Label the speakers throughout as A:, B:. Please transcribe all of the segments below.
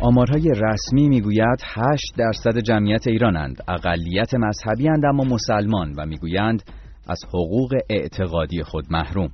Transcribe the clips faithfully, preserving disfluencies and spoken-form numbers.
A: آمارهای رسمی میگوید هشت درصد جمعیت ایرانند، اقلیت مذهبی اند اما مسلمان و میگویند از حقوق اعتقادی خود محروم.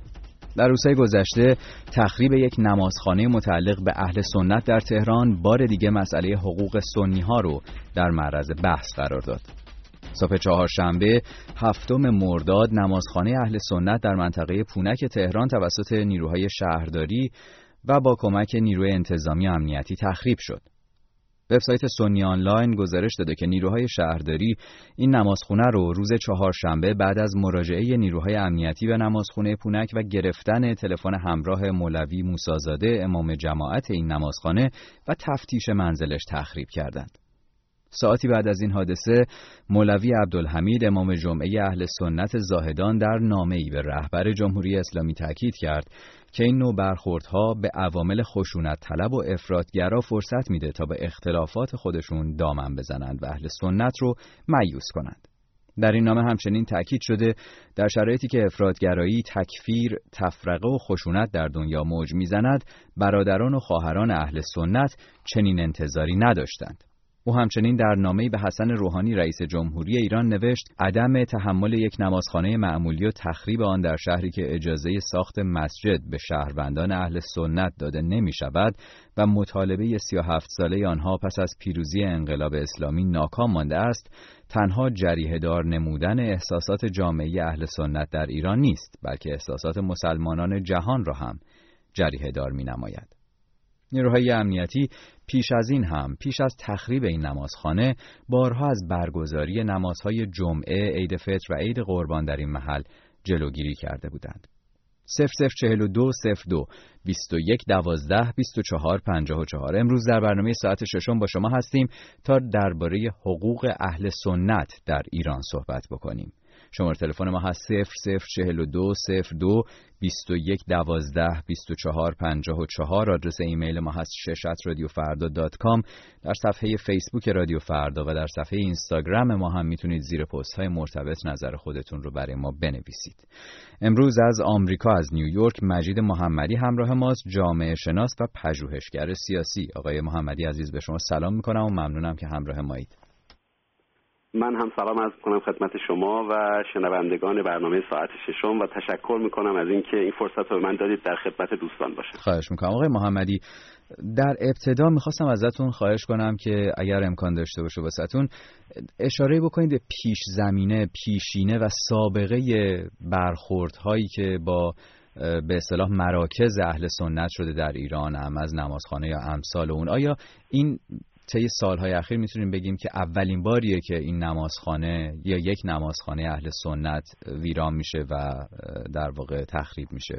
A: در روزهای گذشته تخریب یک نمازخانه متعلق به اهل سنت در تهران بار دیگه مسئله حقوق سنی ها رو در معرض بحث قرار داد. صبح چهارشنبه هفتم مرداد نمازخانه اهل سنت در منطقه پونک تهران توسط نیروهای شهرداری و با کمک نیروی انتظامی امنیتی تخریب شد. وبسایت سنی آنلاین گزارش داده که نیروهای شهرداری این نمازخونه رو روز چهارشنبه بعد از مراجعه نیروهای امنیتی به نمازخونه پونک و گرفتن تلفن همراه مولوی موسی‌زاده امام جماعت این نمازخانه و تفتیش منزلش تخریب کردند. ساعتی بعد از این حادثه مولوی عبدالحمید امام جمعه اهل سنت زاهدان در نامه‌ای به رهبر جمهوری اسلامی تاکید کرد که این نوع برخوردها به عوامل خشونت طلب و افراطگرا فرصت میده تا به اختلافات خودشون دامن بزنند و اهل سنت رو مایوس کنند. در این نامه همچنین تاکید شده در شرایطی که افراطگرایی، تکفیر، تفرقه و خشونت در دنیا موج میزند، برادران و خواهران اهل سنت چنین انتظاری نداشتند. او همچنین در نامه‌ای به حسن روحانی رئیس جمهوری ایران نوشت عدم تحمل یک نمازخانه معمولی و تخریب آن در شهری که اجازه ساخت مسجد به شهروندان اهل سنت داده نمی شود و مطالبه سی و هفت ساله آنها پس از پیروزی انقلاب اسلامی ناکام مانده است، تنها جریحه دار نمودن احساسات جامعه اهل سنت در ایران نیست، بلکه احساسات مسلمانان جهان را هم جریحه دار می نماید. نیروهای امنیتی پیش از این هم پیش از تخریب این نمازخانه بارها از برگزاری نمازهای جمعه، عید فطر و عید قربان در این محل جلوگیری کرده بودند. صفر صفر چهل و دو صفر دو بیست و یک دوازده بیست و چهار پنجاه و چهار. امروز در برنامه ساعت ششم با شما هستیم تا درباره حقوق اهل سنت در ایران صحبت بکنیم. شماره تلفن ما هست صفر صفر چهل و دو صفر دو بیست و یک دوازده بیست و چهار پنجاه و چهار. آدرس ایمیل ما هست شش ات رادیو فردا دات کام. در صفحه فیسبوک رادیو فردا و در صفحه اینستاگرام ما هم میتونید زیر پست های مرتبط نظر خودتون رو برای ما بنویسید. امروز از آمریکا از نیویورک مجید محمدی همراه ماست، جامعه شناس و پژوهشگر سیاسی. آقای محمدی عزیز به شما سلام میکنم و ممنونم که همراه مایید.
B: من هم سلام عرض می‌کنم خدمت شما و شنوندگان برنامه ساعت ششم و تشکر می‌کنم از اینکه این فرصت رو به من دادید در خدمت دوستان باشم.
A: خواهش می‌کنم. آقای محمدی، در ابتدا می‌خواستم ازتون خواهش کنم که اگر امکان داشته باشه واسهتون اشاره بکنید به پیش زمینه، پیشینه و سابقه برخوردهایی که با به اصطلاح مراکز اهل سنت شده در ایران، هم از نمازخانه یا امثال اون. آیا این طی سالهای اخیر میتونیم بگیم که اولین باریه که این نمازخانه یا یک نمازخانه اهل سنت ویران میشه و در واقع تخریب میشه؟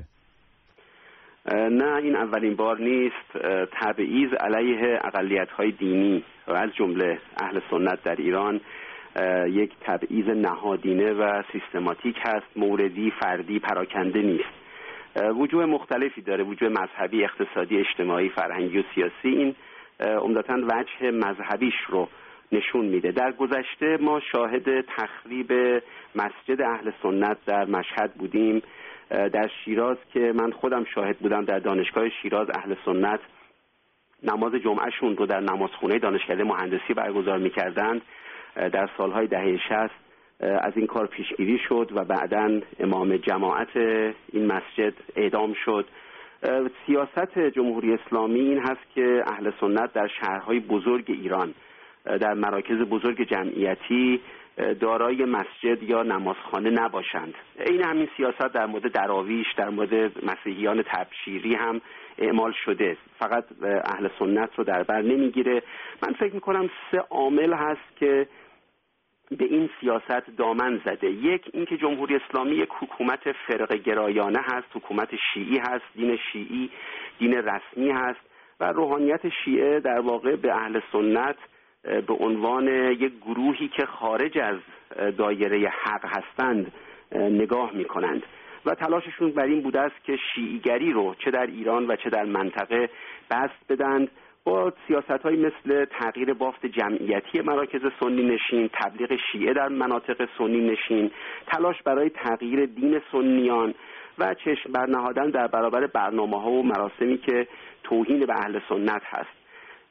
B: نه، این اولین بار نیست. تبعیض علیه اقلیت‌های دینی و از جمله اهل سنت در ایران یک تبعیض نهادینه و سیستماتیک هست، موردی، فردی، پراکنده نیست. وجوه مختلفی داره، وجوه مذهبی، اقتصادی، اجتماعی، فرهنگی و سیاسی. این عمدتاً وجه مذهبیش رو نشون میده. در گذشته ما شاهد تخریب مسجد اهل سنت در مشهد بودیم، در شیراز که من خودم شاهد بودم، در دانشگاه شیراز اهل سنت نماز جمعهشون رو در نمازخونه دانشکده مهندسی برگزار میکردند. در سالهای دهه شصت از این کار پیشگیری شد و بعداً امام جماعت این مسجد اعدام شد. سیاست جمهوری اسلامی این هست که اهل سنت در شهرهای بزرگ ایران، در مراکز بزرگ جمعیتی دارای مسجد یا نمازخانه نباشند. این همین سیاست در مورد دراویش، در مورد مسیحیان تبشیری هم اعمال شده، فقط اهل سنت رو در بر نمیگیره. من فکر میکنم سه عامل هست که به این سیاست دامن زده. یک، اینکه جمهوری اسلامی یک حکومت فرقه گرایانه هست، حکومت شیعی هست، دین شیعی دین رسمی هست و روحانیت شیعه در واقع به اهل سنت به عنوان یک گروهی که خارج از دایره حق هستند نگاه می‌کنند و تلاششون بر این بوده است که شیعیگری رو چه در ایران و چه در منطقه بسط بدند، با سیاست‌هایی مثل تغییر بافت جمعیتی مراکز سنی نشین، تبلیغ شیعه در مناطق سنی نشین، تلاش برای تغییر دین سنیان و چشم برنهادن در برابر برنامه‌ها و مراسمی که توهین به اهل سنت هست.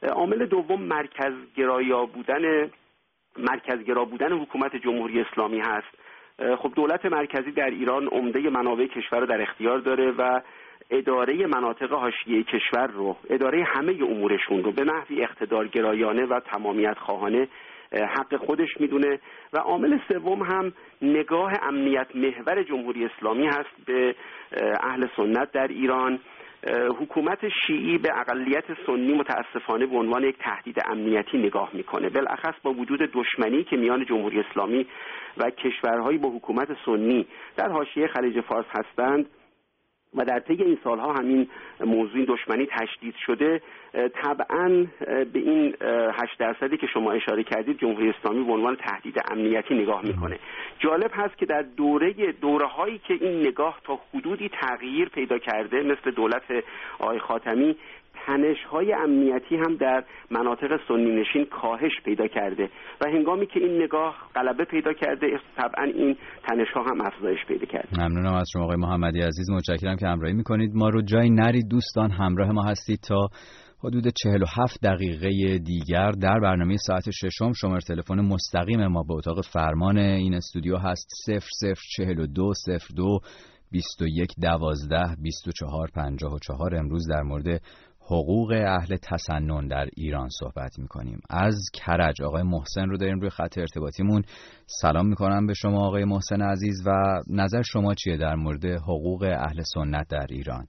B: عامل دوم مرکزگرا بودن مرکزگرا بودن حکومت جمهوری اسلامی هست. خب دولت مرکزی در ایران عمده منابع کشور رو در اختیار داره و اداره مناطق حاشیه کشور رو، اداره همه امورشون رو به نحوی اقتدارگرایانه و تمامیت خواهانه حق خودش میدونه. و عامل سوم هم نگاه امنیت محور جمهوری اسلامی هست به اهل سنت در ایران. حکومت شیعی به اقلیت سنی متاسفانه به عنوان یک تهدید امنیتی نگاه میکنه، بالاخص با وجود دشمنی که میان جمهوری اسلامی و کشورهایی با حکومت سنی در حاشیه خلیج فارس هستند و در طی این سالها همین موضوع دشمنی تشدید شده. طبعاً به این هشت درصدی که شما اشاره کردید جمهوری اسلامی به عنوان تهدید امنیتی نگاه میکنه. جالب هست که در دوره دوره هایی که این نگاه تا حدودی تغییر پیدا کرده، مثل دولت آقای خاتمی، تنش‌های امنیتی هم در مناطق سنی نشین کاهش پیدا کرده و هنگامی که این نگاه غلبه پیدا کرده طبعا این تنش‌ها هم افزایش پیدا کرده.
A: ممنونم از شما آقای محمدی عزیز، متشکرم که همراهی می‌کنید. ما رو جای نرید دوستان، همراه ما هستید تا حدود چهل و هفت دقیقه دیگر در برنامه ساعت ششم. شماره تلفن مستقیم ما به اتاق فرمان این استودیو هست صفر صفر چهل و دو صفر دو بیست و یک دوازده بیست و چهار پنجاه و چهار. امروز در مورد حقوق اهل تسنن در ایران صحبت میکنیم. از کرج آقای محسن رو داریم روی خط ارتباطیمون. سلام میکنم به شما آقای محسن عزیز و نظر شما چیه در مورد حقوق اهل سنت در ایران؟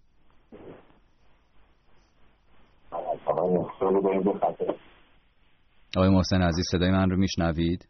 A: آقای محسن عزیز صدای من رو میشنوید؟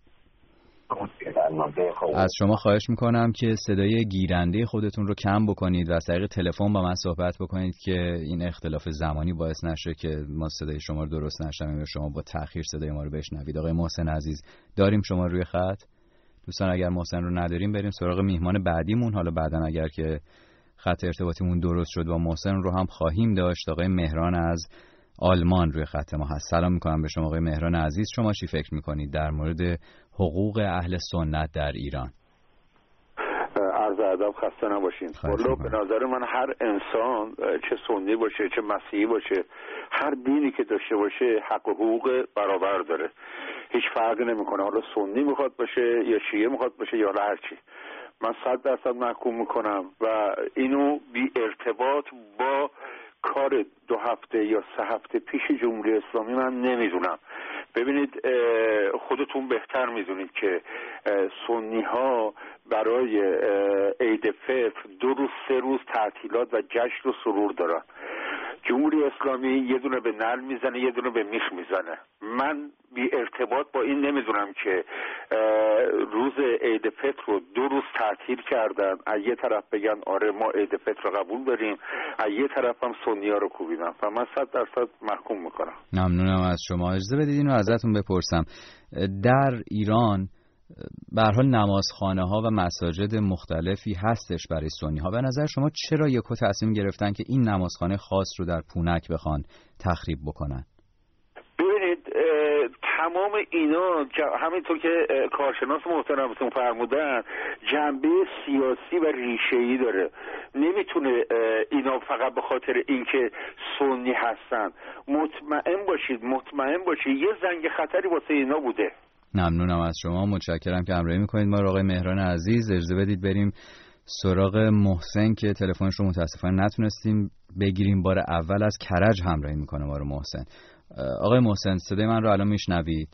A: از شما خواهش میکنم که صدای گیرنده خودتون رو کم بکنید و از طریق تلفن با من صحبت بکنید که این اختلاف زمانی باعث نشه که ما صدای شما رو درست نشنویم و شما با تأخیر صدای ما رو بشنوید. آقای محسن عزیز داریم شما روی خط؟ دوستان اگر محسن رو نداریم بریم سراغ میهمان بعدیمون. حالا بعداً اگر که خط ارتباطیمون درست شد و محسن رو هم خواهیم داشت. آقای مهران از آلمان روی خط ما هست. سلام میکنم به شما آقای مهران عزیز. شما چی فکر میکنید در مورد حقوق اهل سنت در ایران؟
C: عرض ادب، خسته نباشین. والله به نظر من هر انسان چه سنی باشه چه مسیحی باشه، هر دینی که داشته باشه حق و حقوق برابر داره، هیچ فرقی نمیکنه حالا سنی میخواد باشه یا شیعه میخواد باشه یا هر چی. من صد درصد محکوم میکنم و اینو بی ارتباط با کار دو هفته یا سه هفته پیش جمهوری اسلامی من نمیدونم. ببینید خودتون بهتر میدونید که سنی ها برای عید فطر دو روز سه روز تعطیلات و جشن و سرور دارن. جمهوری اسلامی یه دونه به نعل میزنه یه دونه به میخ میزنه. من بی ارتباط با این نمیدونم که روز عید فطر رو دو روز تعطیل کردن، از یه طرف بگن آره ما عید فطر رو قبول داریم، از یه طرف هم سنی ها رو کوبیدن و من صد درصد محکوم میکنم.
A: ممنونم از شما. اجازه بدید اینو ازتون بپرسم. در ایران به هر حال نمازخانه ها و مساجد مختلفی هستش برای سنی ها. به نظر شما چرا یکو تصمیم گرفتن که این نمازخانه خاص رو در پونک بخوان تخریب بکنن؟
C: ببینید تمام اینا همینطور که کارشناس محترمتون فرمودن جنبه سیاسی و ریشه‌ای داره. نمیتونه اینا فقط به خاطر اینکه سنی هستن. مطمئن باشید مطمئن باشید یه زنگ خطری واسه اینا بوده.
A: ممنونم از شما، متشکرم که همراهی میکنید ما رو. آقای مهران عزیز اجازه بدید بریم سراغ محسن که تلفنش رو متاسفانه نتونستیم بگیریم. بار اول از کرج همراهی میکنه ما رو محسن. آقای محسن صدای من رو الان میشنوید؟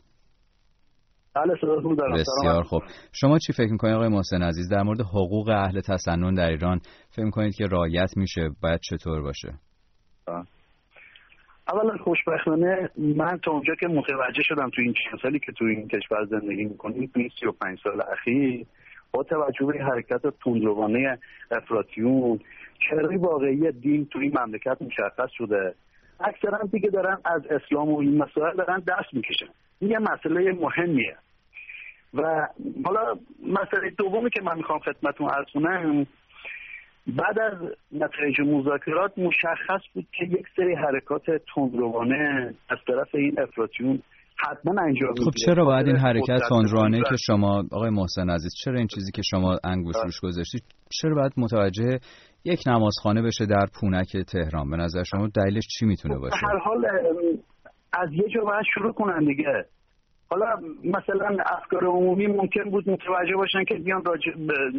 D: بله صداتون دارم.
A: بسیار خوب. شما چی فکر میکنید آقای محسن عزیز در مورد حقوق اهل تسنن در ایران؟ فکر میکنید که رعایت میشه؟ باید چطور باشه؟
D: آه. اولا خوشبختانه من تا اونجا که متوجه شدم تو این چند سالی که تو این کشور زندگی میکنیم، تو این سی و پنج سال اخیر، با توجه به حرکت تندروانه افراطیون چهره واقعی دین تو این مملکت مشخص شده. اکثرا دیگه دارن از اسلام و این مسائل دارن دست میکشن. این یه مسئله مهمیه. و حالا مسئله دومی که من میخوام خدمتتون عرض کنم، بعد از نتایج مذاکرات مشخص بود که یک سری حرکات تندروانه از طرف این افراطیون حتما انجام میشه.
A: خب چرا باید این حرکت تندروانه که شما آقای محسن عزیز، چرا این چیزی که شما انگوش روش گذاشتید، چرا باید متوجه یک نمازخانه بشه در پونک تهران؟ به نظر شما دلیلش چی میتونه باشه؟
D: به هر حال از یه جا باید شروع کنن دیگه. حالا مثلا افکار عمومی ممکن بود متوجه باشن که بیان راجع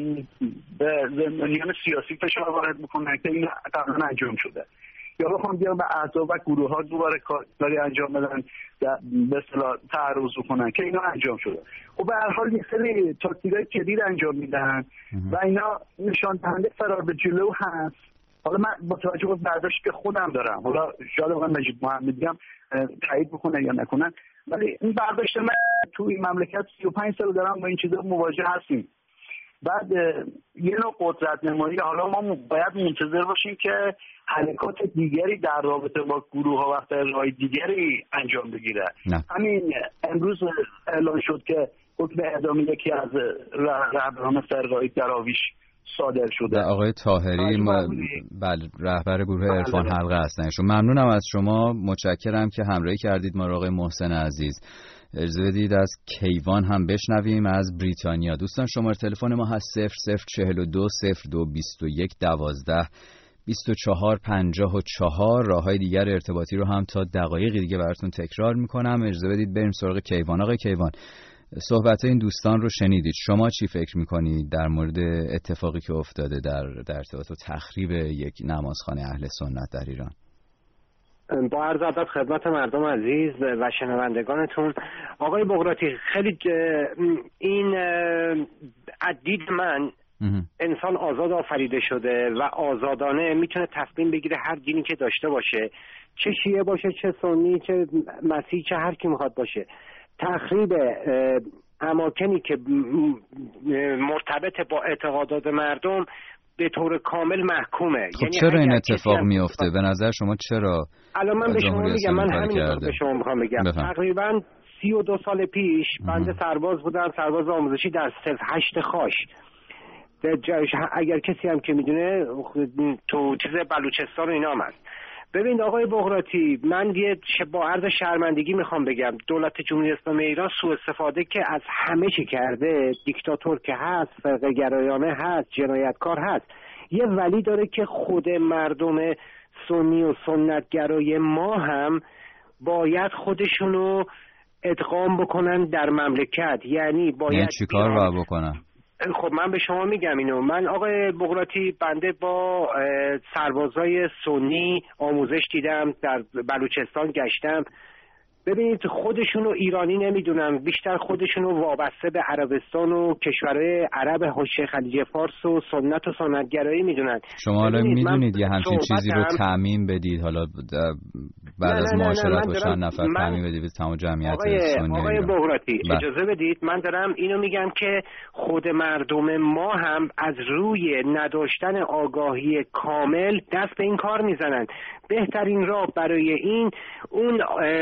D: به زندانیان سیاسی فشار وارد بکنن که این قبلا انجام شده، یا بخوام بیان به احزاب و گروه ها دوباره کاری انجام بدن به اصطلاح تعرض کنن که اینا انجام شده. خب به هر حال یه سری تاکتیکای جدید انجام میدن و اینا نشان دهنده فرار به جلو هست. حالا من با توجه به برداشتی که خودم دارم، حالا شاید آقای مجید محمدی هم تایید بکنه یا نکنن، ولی این برداشت من تو این مملکت سی و پنج سال دارم با این چیزا مواجه هستیم. بعد یه نوع قدرت نمایی، حالا ما باید منتظر باشیم که حرکات دیگری در رابطه با گروه ها و راه دیگری انجام بگیره. نه. همین امروز اعلان شد که حکم اعدام یکی از رهبران فرقه‌های دراویش صادر شده.
A: آقای طاهری ما... بله رهبر گروه عرفان حلقه هستن. شما ممنونم از شما، متشکرم که همراهی کردید ما را. آقای محسن عزیز اجازه بدید از کیوان هم بشنویم از بریتانیا. دوستان شماره تلفن ما هست صفر صفر چهل و دو صفر دو بیست و یک دوازده بیست و چهار پنجاه و چهار. راههای دیگر ارتباطی رو هم تا دقایقی دیگه براتون تکرار میکنم. اجازه بدید بریم سراغ کیوان. آقای کیوان، صحبت این دوستان رو شنیدید، شما چی فکر میکنید در مورد اتفاقی که افتاده در در ارتباط با تخریب یک نمازخانه اهل سنت در ایران؟
E: با عرض ادب خدمت مردم عزیز و شنوندگانتون، آقای بغراتی، خیلی این از دید من انسان آزاد آفریده شده و آزادانه میتونه تصمیم بگیره هر دینی که داشته باشه، چه شیعه باشه، چه سنی، چه مسیحی، چه هر کی میخواد باشه. تخریب اماکنی که مرتبط با اعتقادات مردم به طور کامل محکومه.
A: خب یعنی چرا این اتفاق میفته به نظر شما؟ چرا
E: الان من به شما میگم، من همین به شما میخوام بگم بفهم. تقریبا سی و دو سال پیش بنده سرباز بودم، سرباز آموزشی در صف هشت خاش. اگر کسی هم که میدونه تو چیز بلوچستان و اینا هم هست. ببین آقای بغراتی، من یه با عرض شرمندگی میخوام بگم دولت جمهوری اسلامی ایران سوء استفاده که از همه چی کرده، دیکتاتور که هست، فرقه گرایانه هست، جنایتکار هست، یه ولی داره که خود مردم سنی و سنتگرای ما هم باید خودشونو ادغام بکنن در مملکت. یعنی باید
A: یعنی چی کار باید بکنن؟
E: خب من به شما میگم اینو. من آقای بغراتی بنده با سربازای سنی آموزش دیدم، در بلوچستان گشتم. ببینید خودشونو ایرانی نمیدونن، بیشتر خودشونو وابسته به عربستان و کشورهای عرب حوزه خلیج فارس و سنت و سنتگرایی میدونن.
A: شما حالا میدونید یه همچین چیزی رو تعمیم بدید، حالا بعد از معاشرت با چند نفر تعمیم بدید به تمام جمعیت سنی.
E: آقای بغراتی اجازه بدید من دارم اینو میگم که خود مردم ما هم از روی نداشتن آگاهی کامل دست به این کار میزنن. بهترین راه برای این اون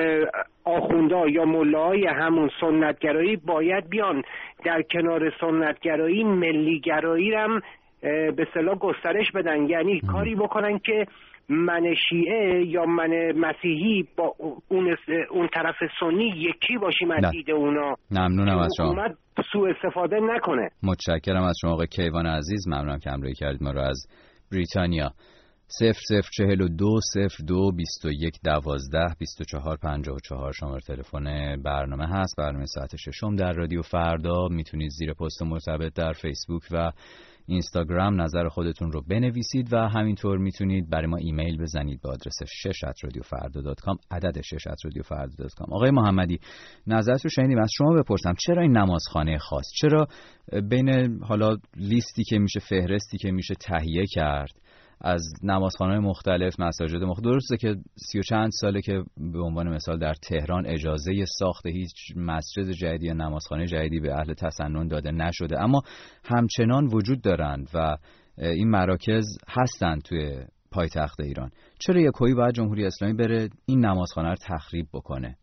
E: آخوندا یا ملاهای همون سنتگرایی باید بیان در کنار سنتگرایی ملیگرایی هم به اصطلاح گسترش بدن. یعنی کاری بکنن که من شیعه یا من مسیحی با اون اون طرف سنی یکی باشیم از دید اونا.
A: ممنونم از شما.
E: حکومت سوء استفاده نکنه.
A: متشکرم از شما آقای کیوان عزیز، ممنونم که همراهی کردید ما رو از بریتانیا. صفر صفر چهل و دو صفر دو بیست و یک دوازده بیست و چهار پنجاه و چهار شماره تلفن برنامه هست. برنامه ساعت ششم در رادیو فردا. میتونید زیر پست مرتبط در فیسبوک و اینستاگرام نظر خودتون رو بنویسید و همینطور میتونید برای ما ایمیل بزنید به آدرس شش ات رادیو فردا دات کام، عدد شش ات رادیو فردا دات کام. آقای محمدی نظرتون شنیدیم، از شما بپرسم چرا این نمازخانه خاص؟ چرا بین حالا لیستی که میشه، فهرستی که میشه تهیه کرد از نمازخانه‌های مختلف، مساجد مختلف، درسته که سی و چند ساله که به عنوان مثال در تهران اجازه ساخت هیچ مسجد جدیدی یا نمازخانه جدیدی به اهل تسنن داده نشده، اما همچنان وجود دارند و این مراکز هستند توی پایتخت ایران. چرا یکویی باید جمهوری اسلامی بره این نمازخانه رو تخریب بکنه؟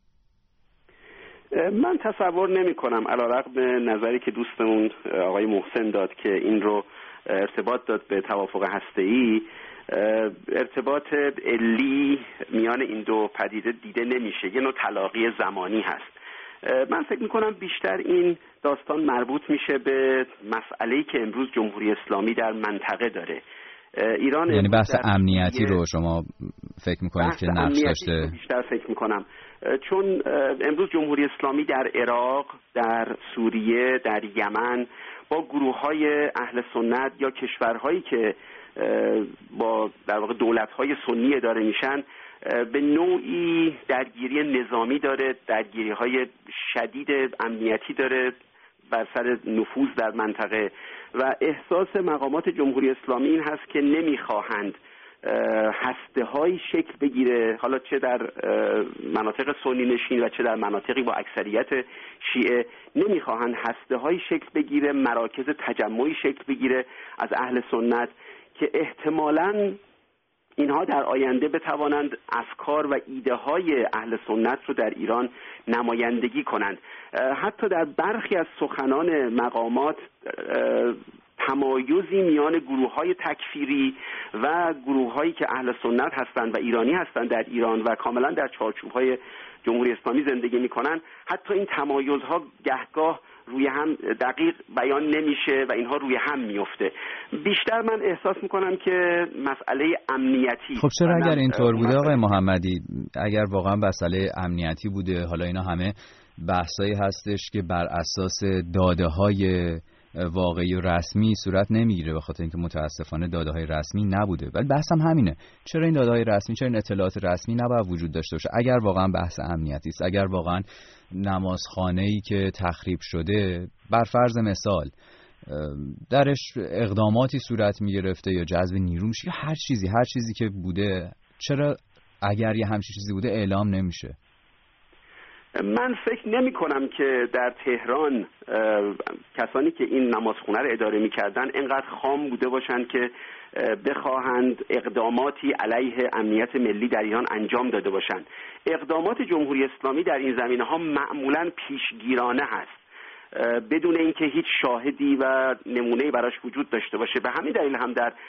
B: من تصور نمی کنم علیرغم نظری که دوستمون آقای محسن داد که این رو ارتباط داد به توافق هسته‌ای، ارتباط علی میان این دو پدیده دیده نمیشه، یه نوع تلاقی زمانی هست. من فکر میکنم بیشتر این داستان مربوط میشه به مسئله‌ای که امروز جمهوری اسلامی در منطقه داره. ایران
A: یعنی بحث امنیتی رو شما فکر میکنید که نقش داشته؟
B: بیشتر فکر میکنم، چون امروز جمهوری اسلامی در عراق، در سوریه، در یمن با گروه‌های اهل سنت یا کشورهایی که با در واقع دولت‌های سنی اداره میشن به نوعی درگیری نظامی داره، درگیری‌های شدید امنیتی داره بر سر نفوذ در منطقه و احساس مقامات جمهوری اسلامی این هست که نمیخواهند هسته‌هایی شکل بگیره، حالا چه در مناطق سنی نشین و چه در مناطقی با اکثریت شیعه، نمیخواهند هسته‌هایی شکل بگیره، مراکز تجمعی شکل بگیره از اهل سنت که احتمالاً اینها در آینده بتوانند افکار و ایده های اهل سنت رو در ایران نمایندگی کنند. حتی در برخی از سخنان مقامات تمایزی میان گروه های تکفیری و گروه هایی که اهل سنت هستند و ایرانی هستند در ایران و کاملا در چارچوب های جمهوری اسلامی زندگی میکنن، حتی این تمایزها گهگاه روی هم دقیق بیان نمیشه و اینها روی هم میفته. بیشتر من احساس میکنم که مسئله امنیتی.
A: خب چرا اگر اینطور بوده آقای محمدی، اگر واقعا مسئله امنیتی بوده، حالا اینا همه بحثایی هستش که بر اساس داده های واقعی و رسمی صورت نمیگیره، به خاطر اینکه متاسفانه داده های رسمی نبوده. ولی بحثم همینه، چرا این داده های رسمی، چرا این اطلاعات رسمی نباید وجود داشته باشه؟ اگر واقعا بحث امنیتی است، اگر واقعا نمازخانه‌ای که تخریب شده بر فرض مثال درش اقداماتی صورت میگرفته یا جذب نیرو میشه یا هر چیزی هر چیزی که بوده، چرا اگر یه همچین چیزی بوده اعلام نمیشه؟
B: من فکر نمی کنم که در تهران کسانی که این نمازخونه رو اداره می کردن اینقدر خام بوده باشند که بخواهند اقداماتی علیه امنیت ملی در ایران انجام داده باشند. اقدامات جمهوری اسلامی در این زمینه‌ها معمولاً پیشگیرانه هست، بدون اینکه هیچ شاهدی و نمونه‌ای براش وجود داشته باشه. به همین دلیل هم در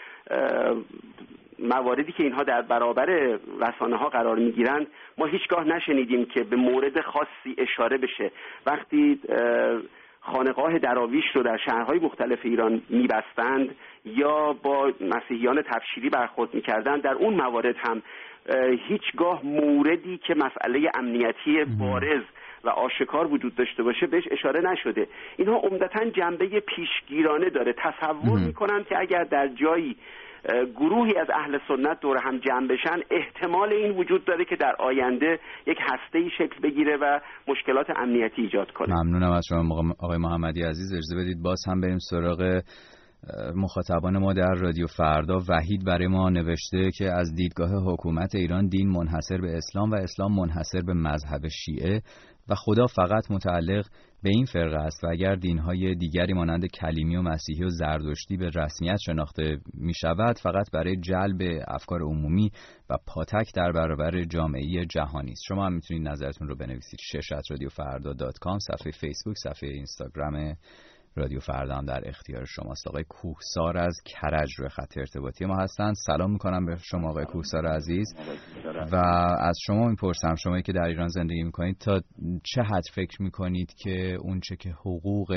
B: مواردی که اینها در برابر رسانه‌ها قرار می‌گیرند ما هیچگاه نشنیدیم که به مورد خاصی اشاره بشه. وقتی خانقاه دراویش رو در شهرهای مختلف ایران می‌بستند یا با مسیحیان تبشیری برخورد می‌کردند، در اون موارد هم هیچگاه موردی که مسئله امنیتی بارز و آشکار وجود داشته باشه بهش اشاره نشده. اینها عمدتاً جنبه پیشگیرانه داره. تصور می‌کنند که اگر در جایی گروهی از اهل سنت دور هم جمع بشن، احتمال این وجود داره که در آینده یک هسته‌ای شکل بگیره و مشکلات امنیتی ایجاد کنه.
A: ممنونم از شما آقای محمدی عزیز. اجازه بدید باز هم بریم سراغ مخاطبان ما در رادیو فردا. وحید برای ما نوشته که از دیدگاه حکومت ایران دین منحصر به اسلام و اسلام منحصر به مذهب شیعه و خدا فقط متعلق به این فرقه است و اگر دین‌های دیگری مانند کلیمی و مسیحی و زردشتی به رسمیت شناخته می‌شود فقط برای جلب افکار عمومی و پاتک در برابر جامعه جهانی است. شما هم می‌تونید نظرتون رو بنویسید. شش ات رادیو فردا دات کام، صفحه فیسبوک، صفحه اینستاگرام رادیو فردا هم در اختیار شماست. آقای کوهسار از کرج روی خط ارتباطی ما هستند. سلام میکنم به شما آقای کوهسار عزیز و از شما میپرسم، شمایی که در ایران زندگی میکنید تا چه حد فکر میکنید که اونچه که حقوق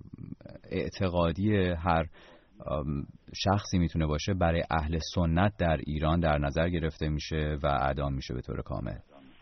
A: اعتقادی هر شخصی میتونه باشه برای اهل سنت در ایران در نظر گرفته میشه و اعدام میشه به طور کامل؟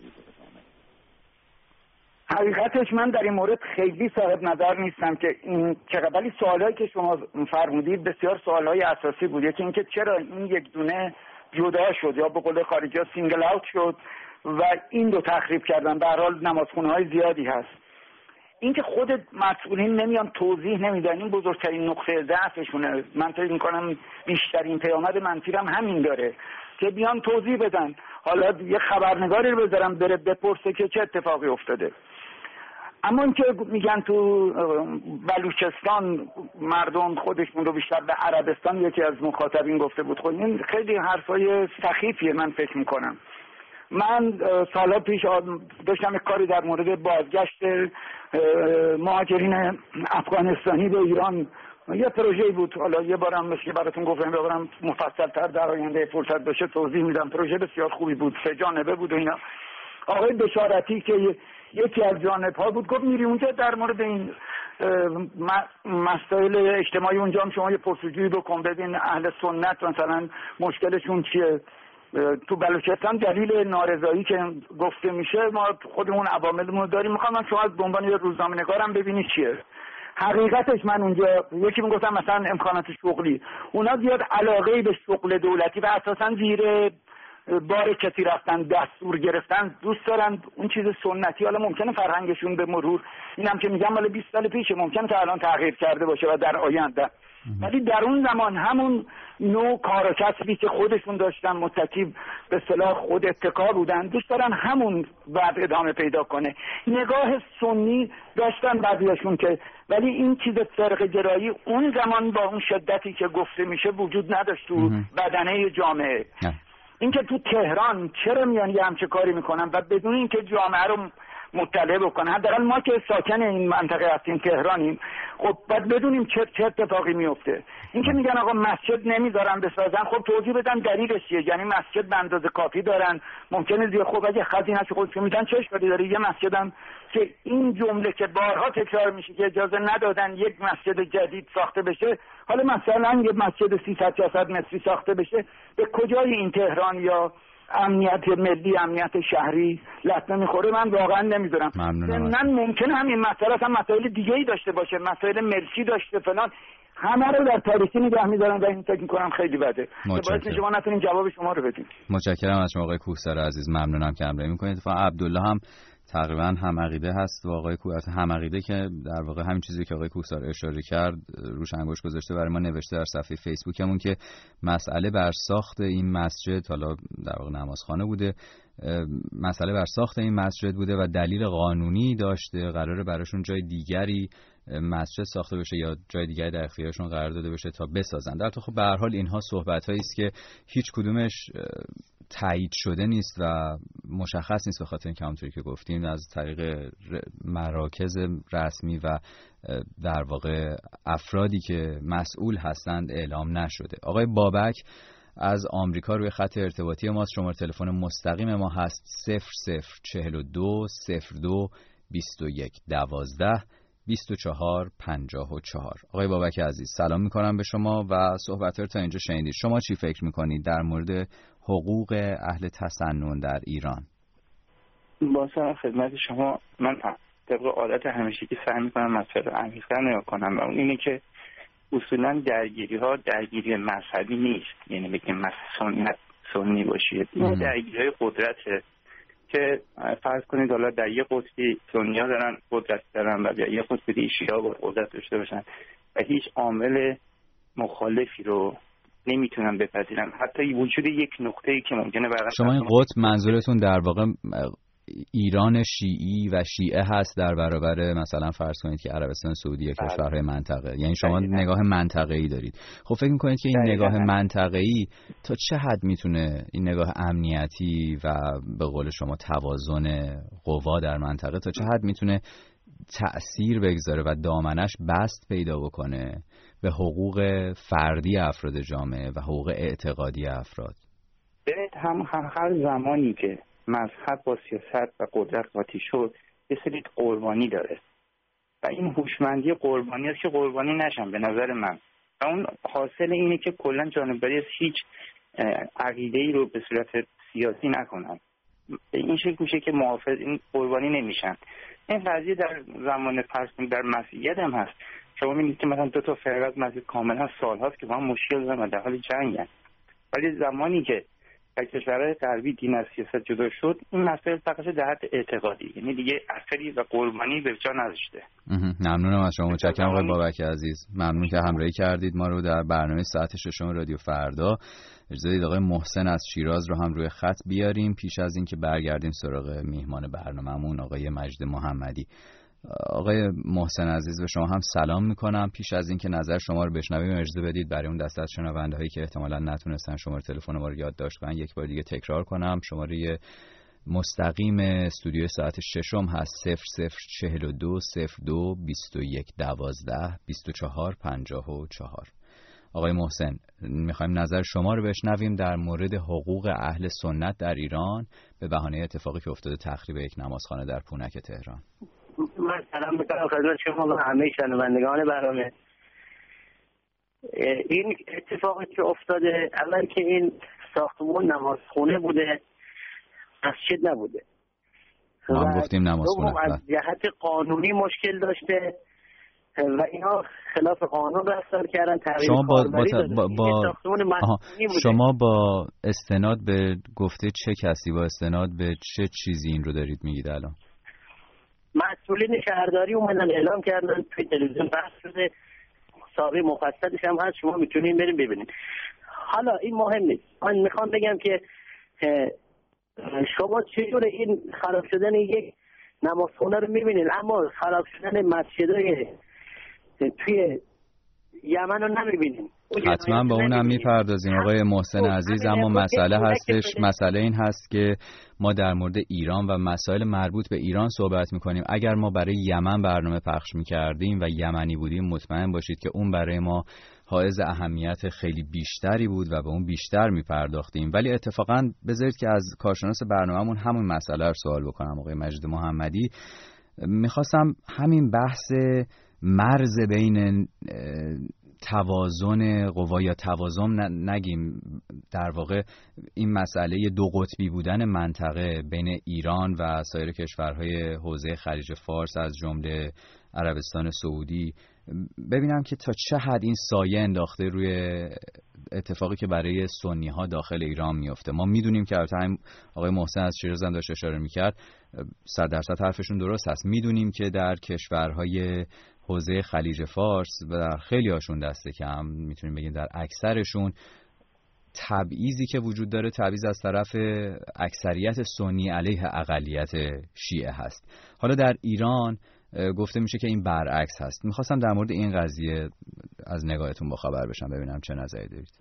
F: حقیقتش من در این مورد خیلی صاحب نظر نیستم که این چرا، ولی سوالایی که شما فرمودید بسیار سوالای اساسی بود. یکی اینکه چرا این یک دونه جدا شد یا به قول خارجی‌ها سینگل اوت شد و این دو تخریب کردن. به هر حال نمازخونه‌های زیادی هست. اینکه خود مسئولین نمیان توضیح نمیدن، این بزرگترین نقطه ضعفشونه. من فکر می‌کنم بیشترین پیامد منفی هم همین داره که بیان توضیح بدن. حالا یه خبرنگاری رو بذارم بره بپرسه که چه اتفاقی افتاده. اما اینکه میگن تو بلوچستان مردم خودشون رو بیشتر به عربستان، یکی از مخاطبین گفته بود، خب این خیلی حرفای سخیفیه. من فکر میکنم من سالا پیش داشتم یک کاری در مورد بازگشت مهاجرین افغانستانی به ایران، یه پروژه‌ای بود. حالا یه بارم مثل براتون گفتم ببرم مفصل‌تر در آینده فرصت بشه توضیح میدم. پروژه بسیار خوبی بود، سه جانبه بود و اینا. آقای بشارتی که یکی از جانب‌ها بود گفت میری اونجا در مورد این مسائل اجتماعی اونجا هم شما یه پرسجویی بکن ببین اهل سنت مثلا مشکلشون چیه. تو بلوچستان دلیل نارضایی که گفته میشه ما خودمون عواملمون داریم. میخوام من شما از به عنوان یه روزنامه‌نگارم ببینید چیه حقیقتش. من اونجا یکی میگفتم مثلا امکانات شغلی، اونا زیاد علاقه‌ای به شغل دولتی و اساسا زیر بار کسی رفتن دستور گرفتن دوست دارن. اون چیز سنتی حالا ممکنه فرهنگشون به مرور اینم که میگم مال بیست سال پیشه، ممکنه که الان تغییر کرده باشه و در آینده، ولی در اون زمان همون نوع کار و کسبی که خودشون داشتن متکی به اصطلاح خود اتکا بودن دوست دارن همون بعد ادامه پیدا کنه. نگاه سنی داشتن بعضیاشون که، ولی این چیز فرق گرایی اون زمان با اون شدتی که گفته میشه وجود نداشت تو بدنه جامعه. اینکه تو تهران چرا میان یه همچه کاری میکنن و بدون اینکه جامعه رو مطلع بکنن، حداقل ما که ساکن این منطقه هستیم تهرانیم، خب باید بدونیم چه چه اتفاقی میفته. این که میگن آقا مسجد نمیذارن بسازن، خب توضیح بدن دلیلش چیه. یعنی مسجد به اندازه کافی دارن، ممکنه دیگه خب اگه خزینه‌اش خودشون میدن چه اشکالی داره. یه مسجدم که این جمله که بارها تکرار میشه که اجازه ندادن یک مسجد جدید ساخته بشه، حالا مثلا یه مسجد سیصد چهارصد متری ساخته بشه، به کجای این تهران یا امنیت ملی امنیت شهری لطمه میخوره من واقعا نمیدونم. من ممکنه همین مسئله هم مسائل دیگه ای داشته باشه، مسائل ملکی داشته فلان، همه رو در تاریخی نگه میدارن و این فکر میکنم خیلی بده. باعث شما نتونیم جواب شما رو بدیم.
A: متشکرم از شما آقای کوهسار عزیز، ممنونم که همراهی میکنید. اتفاقا عبدالله هم تقریبا هم عقیده هست و آقای کوهسار هم عقیده که در واقع همین چیزی که آقای کوهسار اشاره کرد روش انگشت گذاشته برای ما نوشته در صفحه فیسبوکمون که مسئله بر ساخت این مسجد، حالا در واقع نمازخانه بوده، مسئله بر ساخت این مسجد بوده و دلیل قانونی داشته، قراره براشون جای دیگری مسجد ساخته بشه یا جای دیگری در اختیارشون قرار داده بشه تا بسازن. در تو خب به هر حال اینها صحبتایی است که هیچ کدومش تایید شده نیست و مشخص نیست، به خاطر اینکه همونطوری که گفتیم از طریق مراکز رسمی و در واقع افرادی که مسئول هستند اعلام نشده. آقای بابک از آمریکا روی خط ارتباطی ماست. شماره تلفن مستقیم ما هست صفر صفر چهل و دو صفر دو بیست و یک دوازده بیست و چهار پنجاه و چهار. آقای بابک عزیز سلام میکنم به شما و صحبت رو تا اینجا شنیدید. شما چی فکر میکنید در مورد حقوق اهل تسنن در ایران؟
G: با سلام خدمت شما. من طبق عادت همیشگی سعی میکنم مسئله رو عمیق‌تر نگاه کنم و اون اینه که اصولا درگیری ها درگیری مذهبی نیست، یعنی بگیم مثلا سنی باشید، این درگیری های قدرته که فرض کنید حالا در یه قطبی سنی‌ها دارن قدرت دارن و در یه قطبی شیعه‌ها با قدرت داشته باشن و هیچ عامل مخالفی رو نمیتونن بپذیرن، حتی وجود یک نقطه‌ای که ممکنه برای
A: شما این قطب منظورتون در واقع ایران شیعی و شیعه هست در برابر مثلا فرض کنید که عربستان سعودی یا کشورهای منطقه، یعنی شما دقیقا. نگاه منطقه‌ای دارید. خب فکر می‌کنید که این دقیقا. نگاه منطقه‌ای تا چه حد میتونه این نگاه امنیتی و به قول شما توازن قوا در منطقه تا چه حد میتونه تأثیر بگذاره و دامنش بست پیدا بکنه به حقوق فردی افراد جامعه و حقوق اعتقادی افراد؟
G: ببینید هم هر زمانی که مذهب با سیاست و قدرت قاطی شد یه سری قربانی داره و این هوشمندی قربانی است که قربانی نشن به نظر من و اون حاصل اینه که کلا جانبداری از هیچ عقیده‌ای رو به صورت سیاسی نکنن. این شکل میشه که محافظ این قربانی نمیشن. این قضیه در زمان فرسون در مسیحیت هم هست. شما می‌بینید که مثلا دو تا فرقه از مسیح کاملا سال‌هاست که با هم مشکل دارن و در حال جنگن، ولی زمانی که در کشورهای غربی دین از سیاست جدا شد این مسائل فقط در حد اعتقادی، یعنی دیگه اثری و قربانی به جا نذاشته.
A: ممنونم از شما. متشکرم آقای بابک عزیز، ممنون که همراهی کردید ما رو در برنامه ساعت ششم رادیو فردا. اجازه بدید آقای محسن از شیراز رو هم روی خط بیاریم پیش از اینکه برگردیم سراغ میهمان برنامه‌مون آقای مجد محمدی. آقای محسن عزیز به شما هم سلام میکنم. پیش از اینکه نظر شما رو بشنویم اجازه بدید برای اون دسته از شنونده‌هایی که احتمالاً نتونستن شماره تلفن ما رو یادداشت کنن یک بار دیگه تکرار کنم. شماره مستقیم استودیو ساعت ششم هست صفر صفر چهل و دو صفر دو بیست و یک دوازده بیست و چهار پنجاه و چهار. آقای محسن میخوایم نظر شما رو بشنویم در مورد حقوق اهل سنت در ایران به بهانه اتفاقی که افتاده تخریب یک نمازخانه در پونک تهران.
E: من
H: سلام میکنم خدمت شما و همه شنوندگان برنامه. این اتفاقی که افتاده، اول که این ساختمان نمازخونه بوده، مسجد نبوده.
A: ما هم گفتیم نمازخونه.
H: از جهت قانونی مشکل داشته و اینا خلاف قانون رفتار کردن.
A: شما با با, با, با... شما با استناد به گفته چه کسی، با استناد به چه چیزی این رو دارید میگید الان؟
H: مسئولین شهرداری اومدن اعلام کردن، توی تلویزیون بحث شده، سابقه مفصلش هم هست، شما میتونین بریم ببینید. حالا این مهم نیست. من میخوام بگم که شما چجور این خراب شدن یک نمازخونه رو میبینید اما خراب شدن مسجدای توی یمن رو نمیبینیم؟
A: حتما با اونم میپردازیم آقای محسن عزیز، اما مسئله هستش، مسئله این هست که ما در مورد ایران و مسائل مربوط به ایران صحبت میکنیم. اگر ما برای یمن برنامه پخش میکردیم و یمنی بودیم، مطمئن باشید که اون برای ما حائز اهمیت خیلی بیشتری بود و به اون بیشتر میپرداختیم. ولی اتفاقا بذارید که از کارشناس برنامه‌مون همون مسئله رو سوال بکنم، آقای مجید محمدی. میخواستم همین بحث مرز بین توازن قوا یا توازن نگیم، در واقع این مسئله دو قطبی بودن منطقه بین ایران و سایر کشورهای حوزه خلیج فارس از جمله عربستان سعودی، ببینم که تا چه حد این سایه انداخته روی اتفاقی که برای سنی ها داخل ایران میفته. ما میدونیم که البته آقای محسن از شیراز هم داشت اشاره میکرد، صد درصد حرفشون درست هست. میدونیم که در کشورهای حوزه خلیج فارس و در خیلی هاشون دسته کم، میتونیم بگیم در اکثرشون، تبعیضی که وجود داره تبعیض از طرف اکثریت سنی علیه اقلیت شیعه هست. حالا در ایران گفته میشه که این برعکس هست. میخواستم در مورد این قضیه از نگاهتون با خبر بشم، ببینم چه نظری دارید.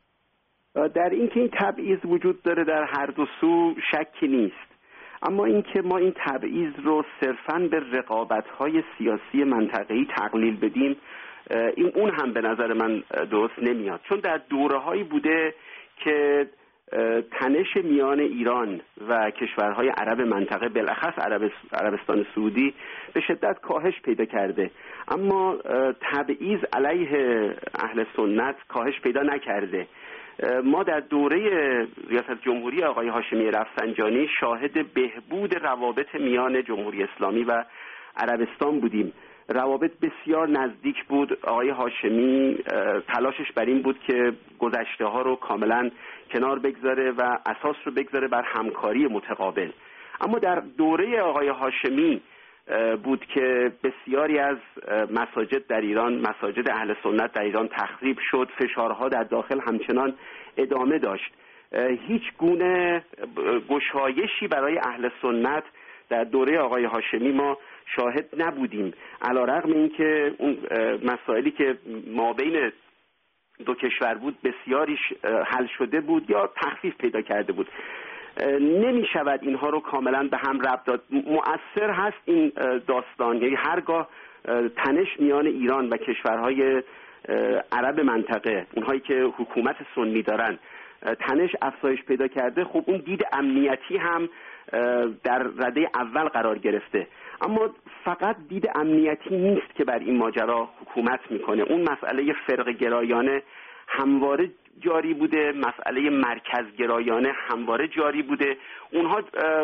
B: در این که این تبعیض وجود داره در هر دو سو شکی نیست، اما اینکه ما این تبعیض رو صرفاً به رقابت‌های سیاسی منطقه‌ای تقلیل بدیم، این اون هم به نظر من درست نمیاد، چون در دوره‌هایی بوده که تنش میان ایران و کشورهای عرب منطقه، بالاخص عرب عربستان سعودی، به شدت کاهش پیدا کرده، اما تبعیض علیه اهل سنت کاهش پیدا نکرده. ما در دوره ریاست جمهوری آقای هاشمی رفسنجانی شاهد بهبود روابط میان جمهوری اسلامی و عربستان بودیم. روابط بسیار نزدیک بود. آقای هاشمی تلاشش بر این بود که گذشته ها رو کاملا کنار بگذاره و اساس رو بگذاره بر همکاری متقابل. اما در دوره آقای هاشمی بود که بسیاری از مساجد در ایران، مساجد اهل سنت در ایران تخریب شد. فشارها در داخل همچنان ادامه داشت. هیچ گونه گشایشی برای اهل سنت در دوره آقای هاشمی ما شاهد نبودیم، علی‌رغم اینکه اون مسائلی که ما بین دو کشور بود بسیاریش حل شده بود یا تخفیف پیدا کرده بود. نمی شود اینها رو کاملا به هم ربط داد. مؤثر هست این داستان، یعنی هرگاه تنش میان ایران و کشورهای عرب منطقه، اونهایی که حکومت سنی دارن، تنش افزایش پیدا کرده، خب اون دید امنیتی هم در رده اول قرار گرفته. اما فقط دید امنیتی نیست که بر این ماجرا حکومت میکنه. اون مسئله فرق گرایانه همواره جاری بوده، مسئله مرکزگرایانه همواره جاری بوده. اونها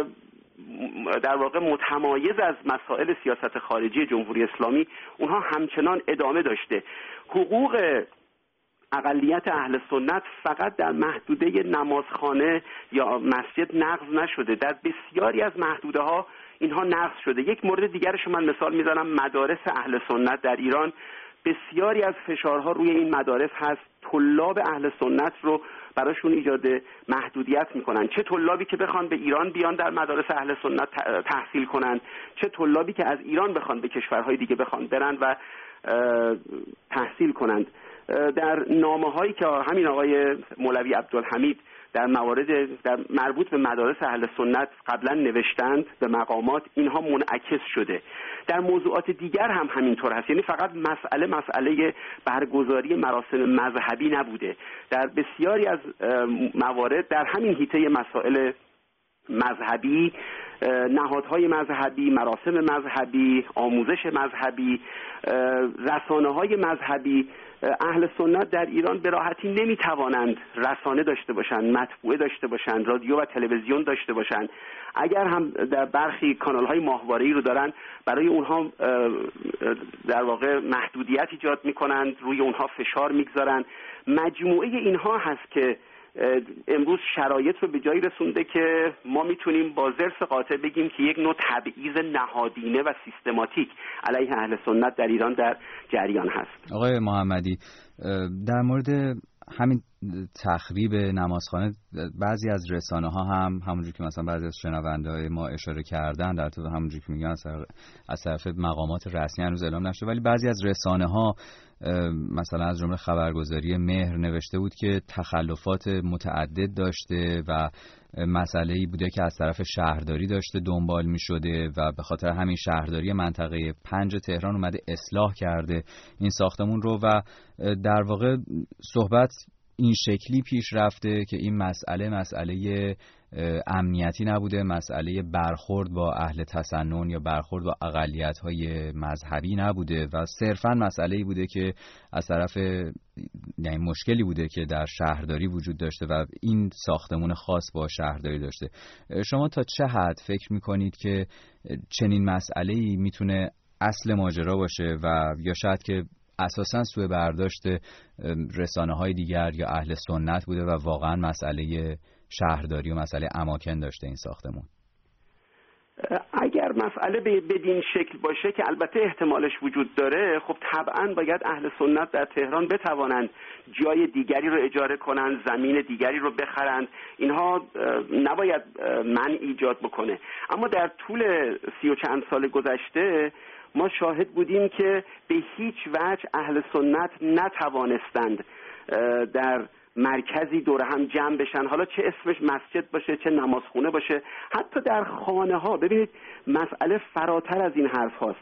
B: در واقع متمایز از مسائل سیاست خارجی جمهوری اسلامی، اونها همچنان ادامه داشته. حقوق اقلیت اهل سنت فقط در محدوده نمازخانه یا مسجد نقض نشده، در بسیاری از محدوده ها اینها نقض شده. یک مورد دیگرش من مثال میزنم، مدارس اهل سنت در ایران. بسیاری از فشارها روی این مدارس هست، طلاب اهل سنت رو براشون ایجاد محدودیت میکنن، چه طلابی که بخوان به ایران بیان در مدارس اهل سنت تحصیل کنن، چه طلابی که از ایران بخوان به کشورهای دیگه بخوان برن و تحصیل کنند. در نامه هایی که همین آقای مولوی عبدالحمید در موارد در مربوط به مدارس اهل سنت قبلا نوشتند به مقامات، اینها منعکس شده. در موضوعات دیگر هم همینطور هست، یعنی فقط مسئله مسئله برگزاری مراسم مذهبی نبوده. در بسیاری از موارد در همین حیطه مسائل مذهبی نهادهای مذهبی، مراسم مذهبی، آموزش مذهبی، رسانه‌های مذهبی. اهل سنت در ایران به راحتی نمیتوانند رسانه داشته باشند، مطبوعه داشته باشند، رادیو و تلویزیون داشته باشند. اگر هم در برخی کانال‌های ماهواره‌ای رو دارن، برای اونها در واقع محدودیت ایجاد میکنند، روی اونها فشار میگذارن. مجموعه اینها هست که امروز شرایط رو به جایی رسونده که ما میتونیم با ضرس قاطع بگیم که یک نوع تبعیض نهادینه و سیستماتیک علیه اهل سنت در ایران در جریان هست.
A: آقای محمدی، در مورد همین تخریب نمازخانه بعضی از رسانه ها هم همونجور که مثلا بعضی از شنونده های ما اشاره کردن، در طور همونجور که میگن از طرف مقامات رسمی هنوز اعلام نشده، ولی بعضی از رسانه ها مثلا از جمله خبرگزاری مهر نوشته بود که تخلفات متعدد داشته و مسئله‌ای بوده که از طرف شهرداری داشته دنبال می‌شده و به خاطر همین شهرداری منطقه پنج تهران اومده اصلاح کرده این ساختمون رو و در واقع صحبت این شکلی پیش رفته که این مسئله مسئله امنیتی نبوده، مسئله برخورد با اهل تسنن یا برخورد با اقلیت‌های مذهبی نبوده و صرفاً مسئله‌ای بوده که از طرف، یعنی مشکلی بوده که در شهرداری وجود داشته و این ساختمون خاص با شهرداری داشته. شما تا چه حد فکر می‌کنید که چنین مسئله‌ای میتونه اصل ماجرا باشه و یا شاید که اساساً سوء برداشت رسانه‌های دیگر یا اهل سنت بوده و واقعاً مسئله شهرداری و مسئله اماکن داشته این ساختمون؟
B: اگر مسئله بدین شکل باشه که البته احتمالش وجود داره، خب طبعاً باید اهل سنت در تهران بتوانند جای دیگری رو اجاره کنند، زمین دیگری رو بخرند. اینها نباید منع ایجاد بکنه. اما در طول سی و چند سال گذشته ما شاهد بودیم که به هیچ وجه اهل سنت نتوانستند در مرکزی دور هم جمع بشن، حالا چه اسمش مسجد باشه چه نمازخونه باشه، حتی در خانه ها. ببینید مسئله فراتر از این حرف هاست.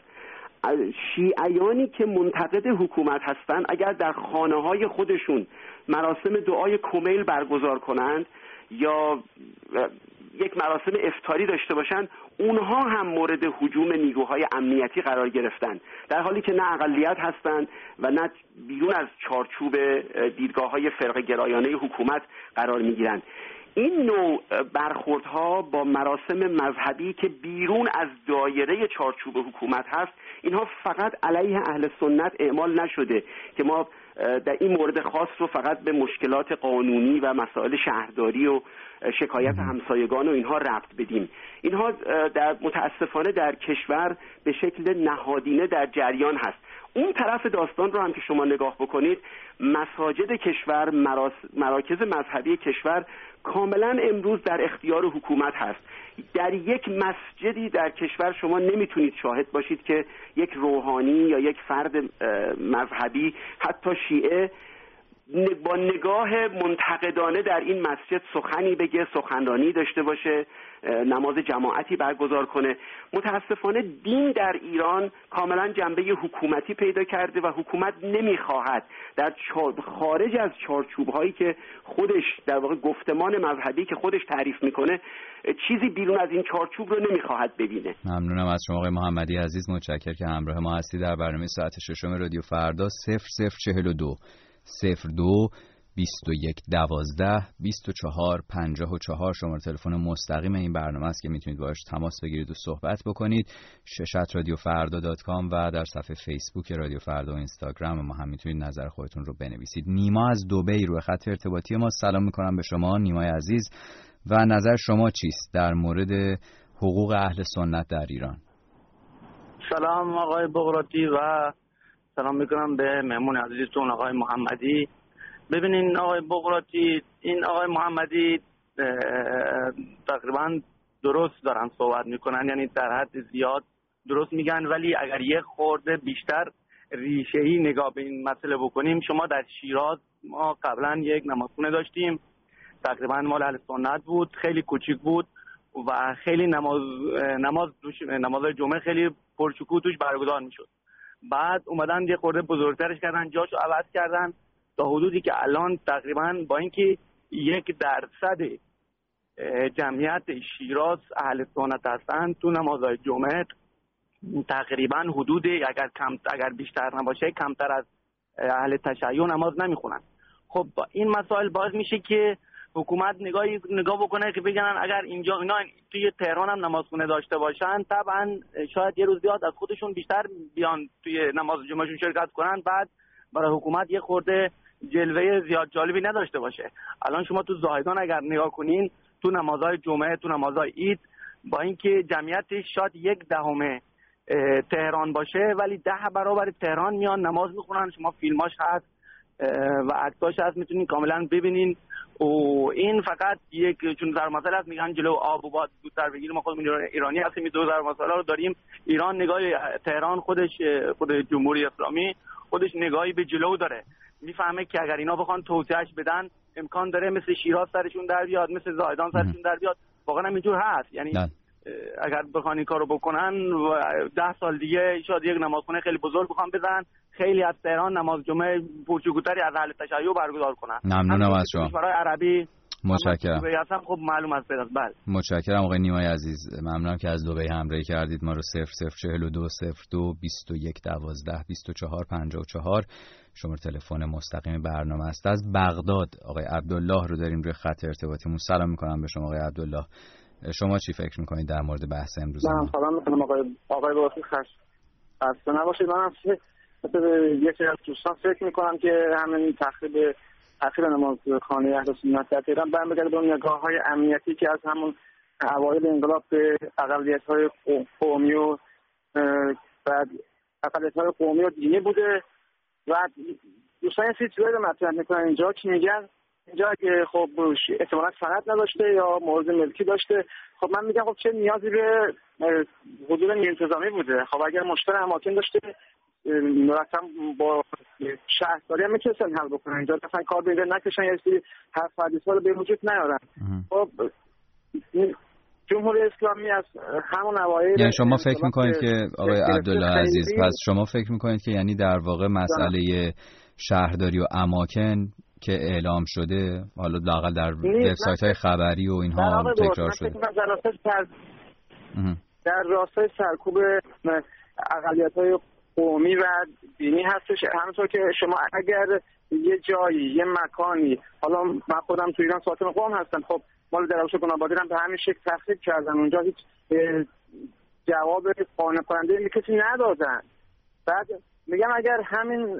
B: شیعیانی که منتقد حکومت هستند اگر در خانه های خودشون مراسم دعای کمیل برگزار کنند یا یک مراسم افطاری داشته باشند، اونها هم مورد هجوم نیروهای امنیتی قرار گرفتن، در حالی که نه اقلیت هستند و نه بیرون از چارچوب دیدگاه‌های فرقه گرایانه حکومت قرار می‌گیرند. این نوع برخوردها با مراسم مذهبی که بیرون از دایره چارچوب حکومت هست، اینها فقط علیه اهل سنت اعمال نشده که ما در این مورد خاص رو فقط به مشکلات قانونی و مسائل شهرداری و شکایت همسایگان و اینها ربط بدیم. اینها در متاسفانه در کشور به شکل نهادینه در جریان هست. اون طرف داستان رو هم که شما نگاه بکنید، مساجد کشور، مراکز مذهبی کشور کاملا امروز در اختیار حکومت هست. در یک مسجدی در کشور شما نمیتونید شاهد باشید که یک روحانی یا یک فرد مذهبی، حتی شیعه، با نگاه منتقدانه در این مسجد سخنی بگه، سخنرانی داشته باشه، نماز جماعتی برگزار کنه. متاسفانه دین در ایران کاملا جنبه حکومتی پیدا کرده و حکومت نمیخواهد در خارج از چارچوب هایی که خودش در واقع گفتمان مذهبی که خودش تعریف میکنه چیزی بیرون از این چارچوب رو نمیخواهد ببینه.
A: ممنونم از شما آقای محمدی عزیز، متشکرم که همراه ما هستی در برنامه ساعت ششم رادیو فردا. صفر صفر چهل و دو صفر دو بیست و یک دوازده بیست و چهار پنجاه و چهار شماره تلفن مستقیم این برنامه است که میتونید باهاش تماس بگیرید و صحبت بکنید. ششت رادیو فردا دات کام و در صفحه فیسبوک رادیو فردا و اینستاگرام ما هم میتونید نظر خودتون رو بنویسید. نیما از دبی روی خط ارتباطی ما. سلام میکنم به شما نیمای عزیز و نظر شما چیست در مورد حقوق اهل سنت در ایران؟
D: سلام آقای بغراتی و سلام میکنم به مهمون عزیزتون آقای محمدی. ببینین آقای بغراتی، این آقای محمدی تقریبا درست دارن صحبت میکنن، یعنی در حد زیاد درست میگن، ولی اگر یک خورده بیشتر ریشه‌ای نگاه به این مسئله بکنیم، شما در شیراز ما قبلا یک نمازخونه داشتیم، تقریبا مال اهل سنت بود، خیلی کوچیک بود و خیلی نماز نماز نماز جمعه خیلی پرشکوه توش برگزار میشد. بعد اومدن یه خورده بزرگترش کردن، جاشو عوض کردن تا حدودی که الان تقریبا با اینکه یک درصد جمعیت شیراز اهل سنت هستند، تو نمازهای جمعه تقریبا حدود اگر کم اگر بیشتر نباشه کمتر از اهل تشیع نماز نمیخونن. خب این مسائل باعث میشه که حکومت نگاهی نگاه بکنه که بگن اگر اینجا اینا توی تهران هم نمازخونه داشته باشن، طبعا شاید یه روز بیاد از خودشون بیشتر بیان توی نماز جمعهشون شرکت کنن، بعد برای حکومت یه خورده جلوه زیاد جالبی نداشته باشه. الان شما تو زاهدان اگر نگاه کنین، تو نمازهای جمعه، تو نمازهای عید، با اینکه جمعیتش شاید یک دهم تهران باشه ولی ده برابر تهران میان نماز میخونن. شما فیلماش هست و عکساش هست، میتونین کاملا ببینین. و این فقط یک چون در مسئله هست میگن جلو آب و باد زودتر بگیریم. ما خودمون ایرانی هستیم، این دو در مسئله رو داریم. ایران نگاه تهران خودش خود جمهوری اسلامی خودش نگاهی به جلو داره، میفهمه که اگر اینا بخوان توسعهش بدن امکان داره مثل شیراز سرشون در بیاد، مثل زاهدان سرشون در بیاد. واقعا هم اینجور هست. یعنی نه. اگر بخوان این کارو بکنن ده سال دیگه شاید یک نمازخونه خیلی بزرگ بخوام بزنن، خیلی از تهران نماز جمعه پرچگوتری از اهل تشیع برگزار کنن.
A: ممنونم از شما.
D: برای عربی
A: متشکرم.
D: اصلا خب معلوم است بدست. بله
A: متشکرم آقای نیمای عزیز، ممنونم که از دبی همراهی کردید ما رو. صفر صفر چهل و دو صفر دو بیست و یک دوازده بیست و چهار پنجاه و چهار شماره تلفن مستقیم برنامه است. از بغداد آقای عبدالله رو داریم روی خط ارتباطیمون. سلام میکنم به شما آقای عبدالله. شما چی فکر میکنید در مورد بحث امروز؟
I: من سلام میکنم آقای آقای باسی. خسته نباشید. من مثل یکی از دوستان فکر میکنم که همین تخریب تخریب نمازخانه اهل سنت در ایران برمیگرده به نگاه‌های امنیتی که از همون اوایل انقلاب به اقلیت‌های قومی و بعد اقلیت‌های قومی و دینی بوده و دوستان این چیزایی رو مطرح میکنن اینجا که میگن اینجا اگه خب احتمالاً سند نداشته یا مورد ملکی داشته، خب من میگم خب چه نیازی به حضور انتظامی بوده؟ خب اگر مشکل اماکن داشته مرتب با شهرداری هم میتونستن حل بکنن. اینجا مثلا کار به اینجا نکشن یا سری هر حدیثا رو به وجود نیارن. خب جمهوری اسلامی از همون اوایل
A: یعنی شما فکر میکنید که آقای عبدالله عزیز پس شما فکر میکنید که یعنی در واقع مسئله شهرداری و اماکن که اعلام شده حالا لااقل در وبسایت‌های خبری و اینها تکرار شده
I: در راستای سرکوب اقلیت‌های قومی و دینی هستش. همونطور که شما اگر یه جایی یه مکانی، حالا من خودم تو ایران ساکن قم هستم، خب مال درویش گنابادی هم به همین شکل تخریب کردن، اونجا هیچ جواب قانع کننده به کسی ندادن. بعد میگم اگر همین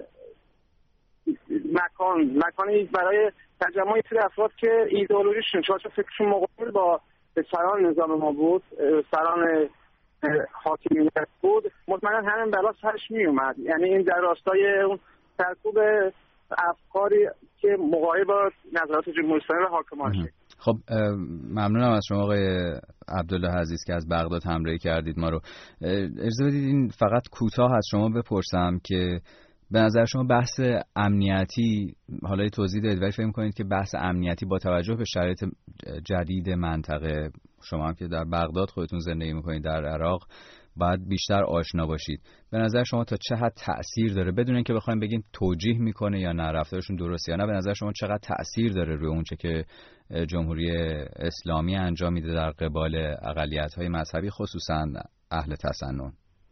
I: مکان مکانی برای تجمع سری افراد که ایدئولوژیشون چارچوب فکرشون مقابل با سران نظام ما بود، سران حاکمیت بود، مطمئنا همین بلا سرش می اومد. یعنی این در راستای اون سرکوب افکاری که مغایب با نظرات جمهوری اسلامی و حاکمانشه.
A: خب ممنونم از شما آقای عبدالله عزیز که از بغداد همراهی کردید ما رو. اجازه بدید این فقط کوتاه از شما بپرسم که به نظر شما بحث امنیتی، حالا توضیح دادید ولی فکر می‌کنید که بحث امنیتی با توجه به شرایط جدید منطقه، شما هم که در بغداد خودتون زندگی می‌کنید در عراق، باید بیشتر آشنا باشید، به نظر شما تا چه حد تأثیر داره، بدون اینکه بخوایم بگین توجیه میکنه یا نه رفتارشون درسته یا نه، به نظر شما چقدر تأثیر داره روی اونچه که جمهوری اسلامی انجام میده در قبال اقلیت‌های مذهبی خصوصا اهل تسنن؟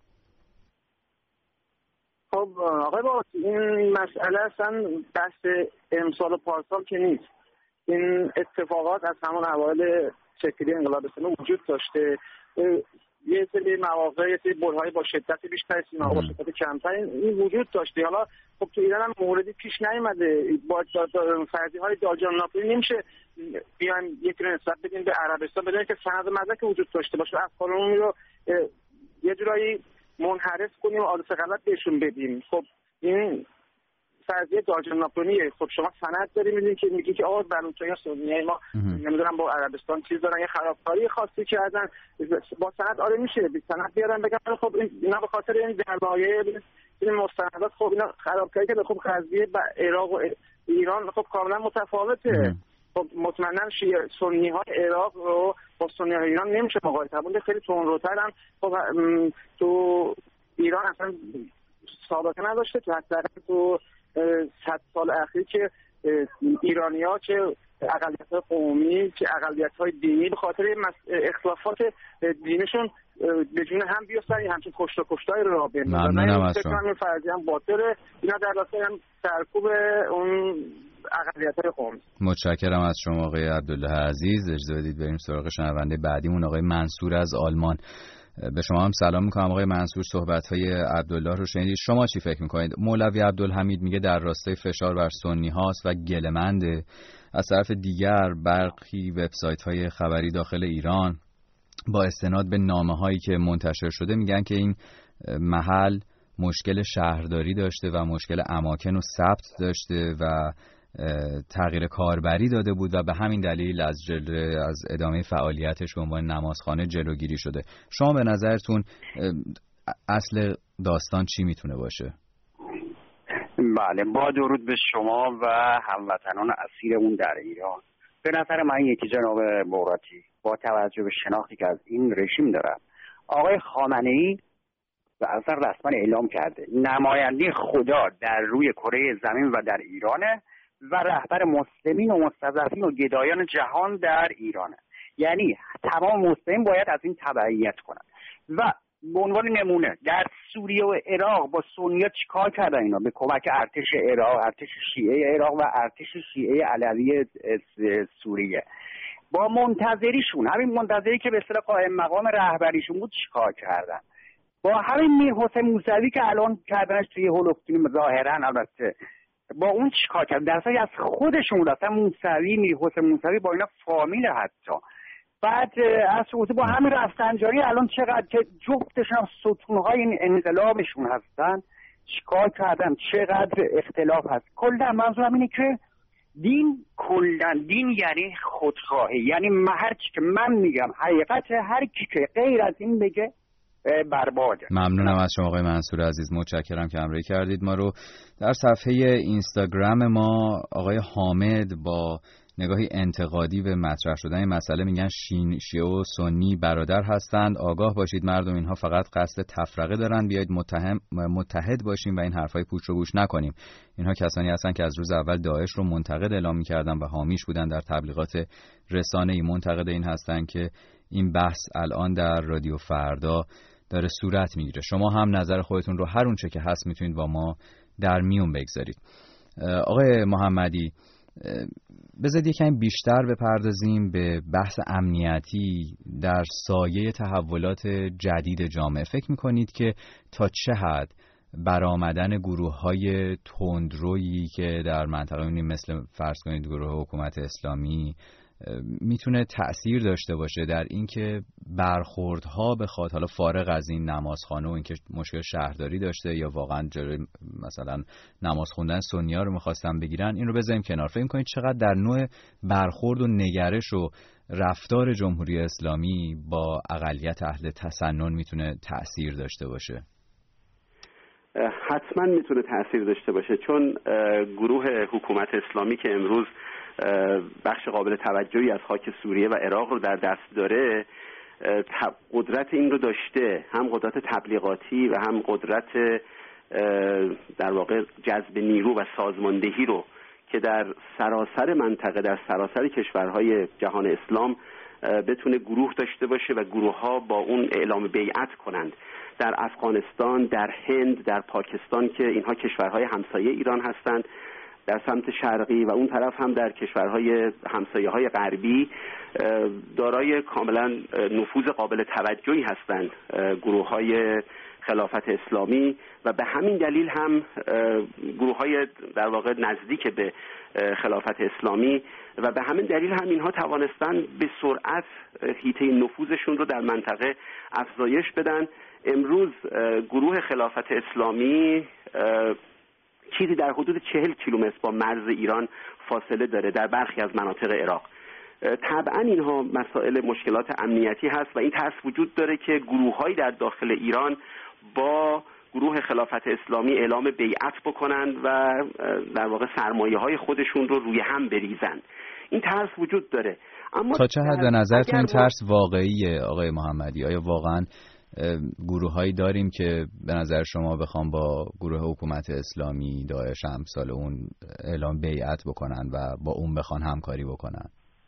I: خب آقای باز این مسئله اصلا بحث امسال و پارسال که نیست. این اتفاقات از همون اوایل شکلی انقلاب اسلامی وجود داشته. یه سری مواقع یه سری برهای با شدت بیشتر، سیماها با شدت کمتر این وجود داشته. حالا خب تو ایران هم موردی پیش نیامده. با فرضی های داجان ناپولی نمیشه بیان یکی رو نسبت بدیم به عربستان بدون که سند مدرک وجود داشته باشه، افکارمون رو یه جورایی منحرف کنیم و آدرس غلط بهشون بدیم. خب این فرضیه داجان ناپولیه. خب شما سند داری میدین که میگی که آقا بلوچ‌ها سنیه ما نمیدونم با عربستان چیز دارن، یه خرابکاری خاصی کردن، با سند آره میشه بی سند بیارن بگن خب اینا به خاطر این دمایه این مستندات، خب اینا خرابکاری که خب قضیه با عراق و ایران خب کاملا متفاوته. خب مطمئنا شیعه سنی های عراق رو با سنی های ایران نمیشه مقایسه کرد. خیلی تندروترن. خب تو ایران اصلا سابقه نداشته، تو حتی تو صد سال اخیر که ایرانی‌ها چه اقلیت‌های قومی که اقلیت‌های دینی به خاطر اختلافات دینشون به جون هم بیفتن، همچین کشت و کشتای رو بندازن.
A: ممنونم از شما.
I: این فرضیه هم باطله، اینا در راستای هم سرکوب اون اقلیت‌های قومی.
A: متشکرم از شما آقای عبدالله عزیز. اجازه بدید بریم سراغ شنونده بعدیمون آقای منصور از آلمان. به شما هم سلام میکنم آقای منصور. صحبت‌های عبدالله رو شنیدید، شما چی فکر میکنید؟ مولوی عبدالحمید میگه در راستای فشار بر سنی هاست و گله‌منده. از طرف دیگر برخی وبسایت‌های خبری داخل ایران با استناد به نامه‌هایی که منتشر شده میگن که این محل مشکل شهرداری داشته و مشکل اماکن و ثبت داشته و تغییر کاربری داده بود و به همین دلیل از جل... از ادامه فعالیتش به عنوان نمازخانه جلوگیری شده. شما به نظرتون اصل داستان چی میتونه باشه؟
J: بله، با درود به شما و هموطنان اسیرمون در ایران. به نظر من یکی جناب بغراتی با توجه به شناختی که از این رژیم دارم، آقای خامنه‌ای و اصلا رسما اعلام کرده نماینده خدا در روی کره زمین و در ایرانه و رهبر مسلمین و مستضعفین و گدایان جهان در ایرانه. یعنی تمام مسلمین باید از این تبعیت کنند. و به عنوان نمونه در سوریه و عراق با سنی‌ها چیکار کردن اینا؟ به کمک ارتش عراق، ارتش شیعه عراق و ارتش شیعه علوی سوریه با منتظریشون، همین منتظری که به اصطلاح قائم مقام رهبریشون بود، چیکار کردن؟ با همین میر حسین موسوی که الان کردنش توی هولوکتین ظاهرا، البته با اون چیکار کردن؟ در اصل از خودشون رفتن. موسوی، میر حسین موسوی با اینا فامیل، حتی بعد از سعودی با همین رفسنجانی الان چقدر که جفتشون هم ستونهای این انقلابشون هستن، چیکار کردن؟ چقدر اختلاف هست. کلا منظورم اینه که دین، کلا دین یعنی خودخواهی، یعنی هر چی که من میگم حقیقت، هر کی که غیر از این بگه برباده.
A: ممنونم از شما آقای منصور عزیز، متشکرم که همراهی کردید ما رو. در صفحه اینستاگرام ما آقای حامد با نگاهی انتقادی به مطرح شدن این مسئله میگن شین شیعه و سنی برادر هستند، آگاه باشید مردم، اینها فقط قصد تفرقه دارن، بیایید متهم متحد باشیم و این حرفای پوچ رو گوش نکنیم. اینها کسانی هستند که از روز اول داعش رو منتقد اعلام میکردن و حامیش بودن. در تبلیغات رسانه‌ای منتقد این هستند که این بحث الان در رادیو فردا داره صورت میگیره. شما هم نظر خودتون رو هر اونچه که هست میتونید با ما در میون بگذارید. آقای محمدی، بذارید یکم بیشتر بپردازیم به بحث امنیتی در سایه تحولات جدید جامعه. فکر میکنید که تا چه حد برآمدن گروه‌های تندرویی که در منطقه مثل فرض کنید گروه حکومت اسلامی میتونه تأثیر داشته باشه در اینکه برخوردها بخواد، حالا فارغ از این نمازخانه و اینکه مشکل شهرداری داشته یا واقعا جلوی مثلا نماز خوندن سنی‌ها رو می‌خواستن بگیرن، این رو بذاریم کنار. فکر کنید چقدر در نوع برخورد و نگرش و رفتار جمهوری اسلامی با اقلیت اهل تسنن میتونه تأثیر داشته باشه؟
B: حتما میتونه تأثیر داشته باشه، چون گروه حکومت اسلامی که امروز بخش قابل توجهی از خاک سوریه و عراق رو در دست داره، قدرت این رو داشته، هم قدرت تبلیغاتی و هم قدرت در واقع جذب نیرو و سازماندهی رو که در سراسر منطقه، در سراسر کشورهای جهان اسلام بتونه گروه داشته باشه و گروه ها با اون اعلام بیعت کنند. در افغانستان، در هند، در پاکستان که اینها کشورهای همسایه ایران هستند، در سمت شرقی و اون طرف هم در کشورهای همسایه‌های غربی دارای کاملا نفوذ قابل توجهی هستند گروه‌های خلافت اسلامی و به همین دلیل هم گروه‌های در واقع نزدیک به خلافت اسلامی و به همین دلیل هم اینها توانستن به سرعت حیطه نفوذشون رو در منطقه افزایش بدن. امروز گروه خلافت اسلامی چیزی در حدود چهل کیلومتر با مرز ایران فاصله داره در برخی از مناطق عراق. طبعا اینها مسائل مشکلات امنیتی هست و این ترس وجود داره که گروه‌هایی در داخل ایران با گروه خلافت اسلامی اعلام بیعت بکنند و در واقع سرمایه‌های خودشون رو روی هم بریزن. این ترس وجود داره. اما
A: تا چه حد به نظرتون این ترس واقعیه آقای محمدی؟ آیا واقعا گروه هایی داریم که به نظر شما بخوام با گروه حکومت اسلامی، داعش امثال اون اعلام بیعت بکنن و با اون بخوان همکاری بکنن؟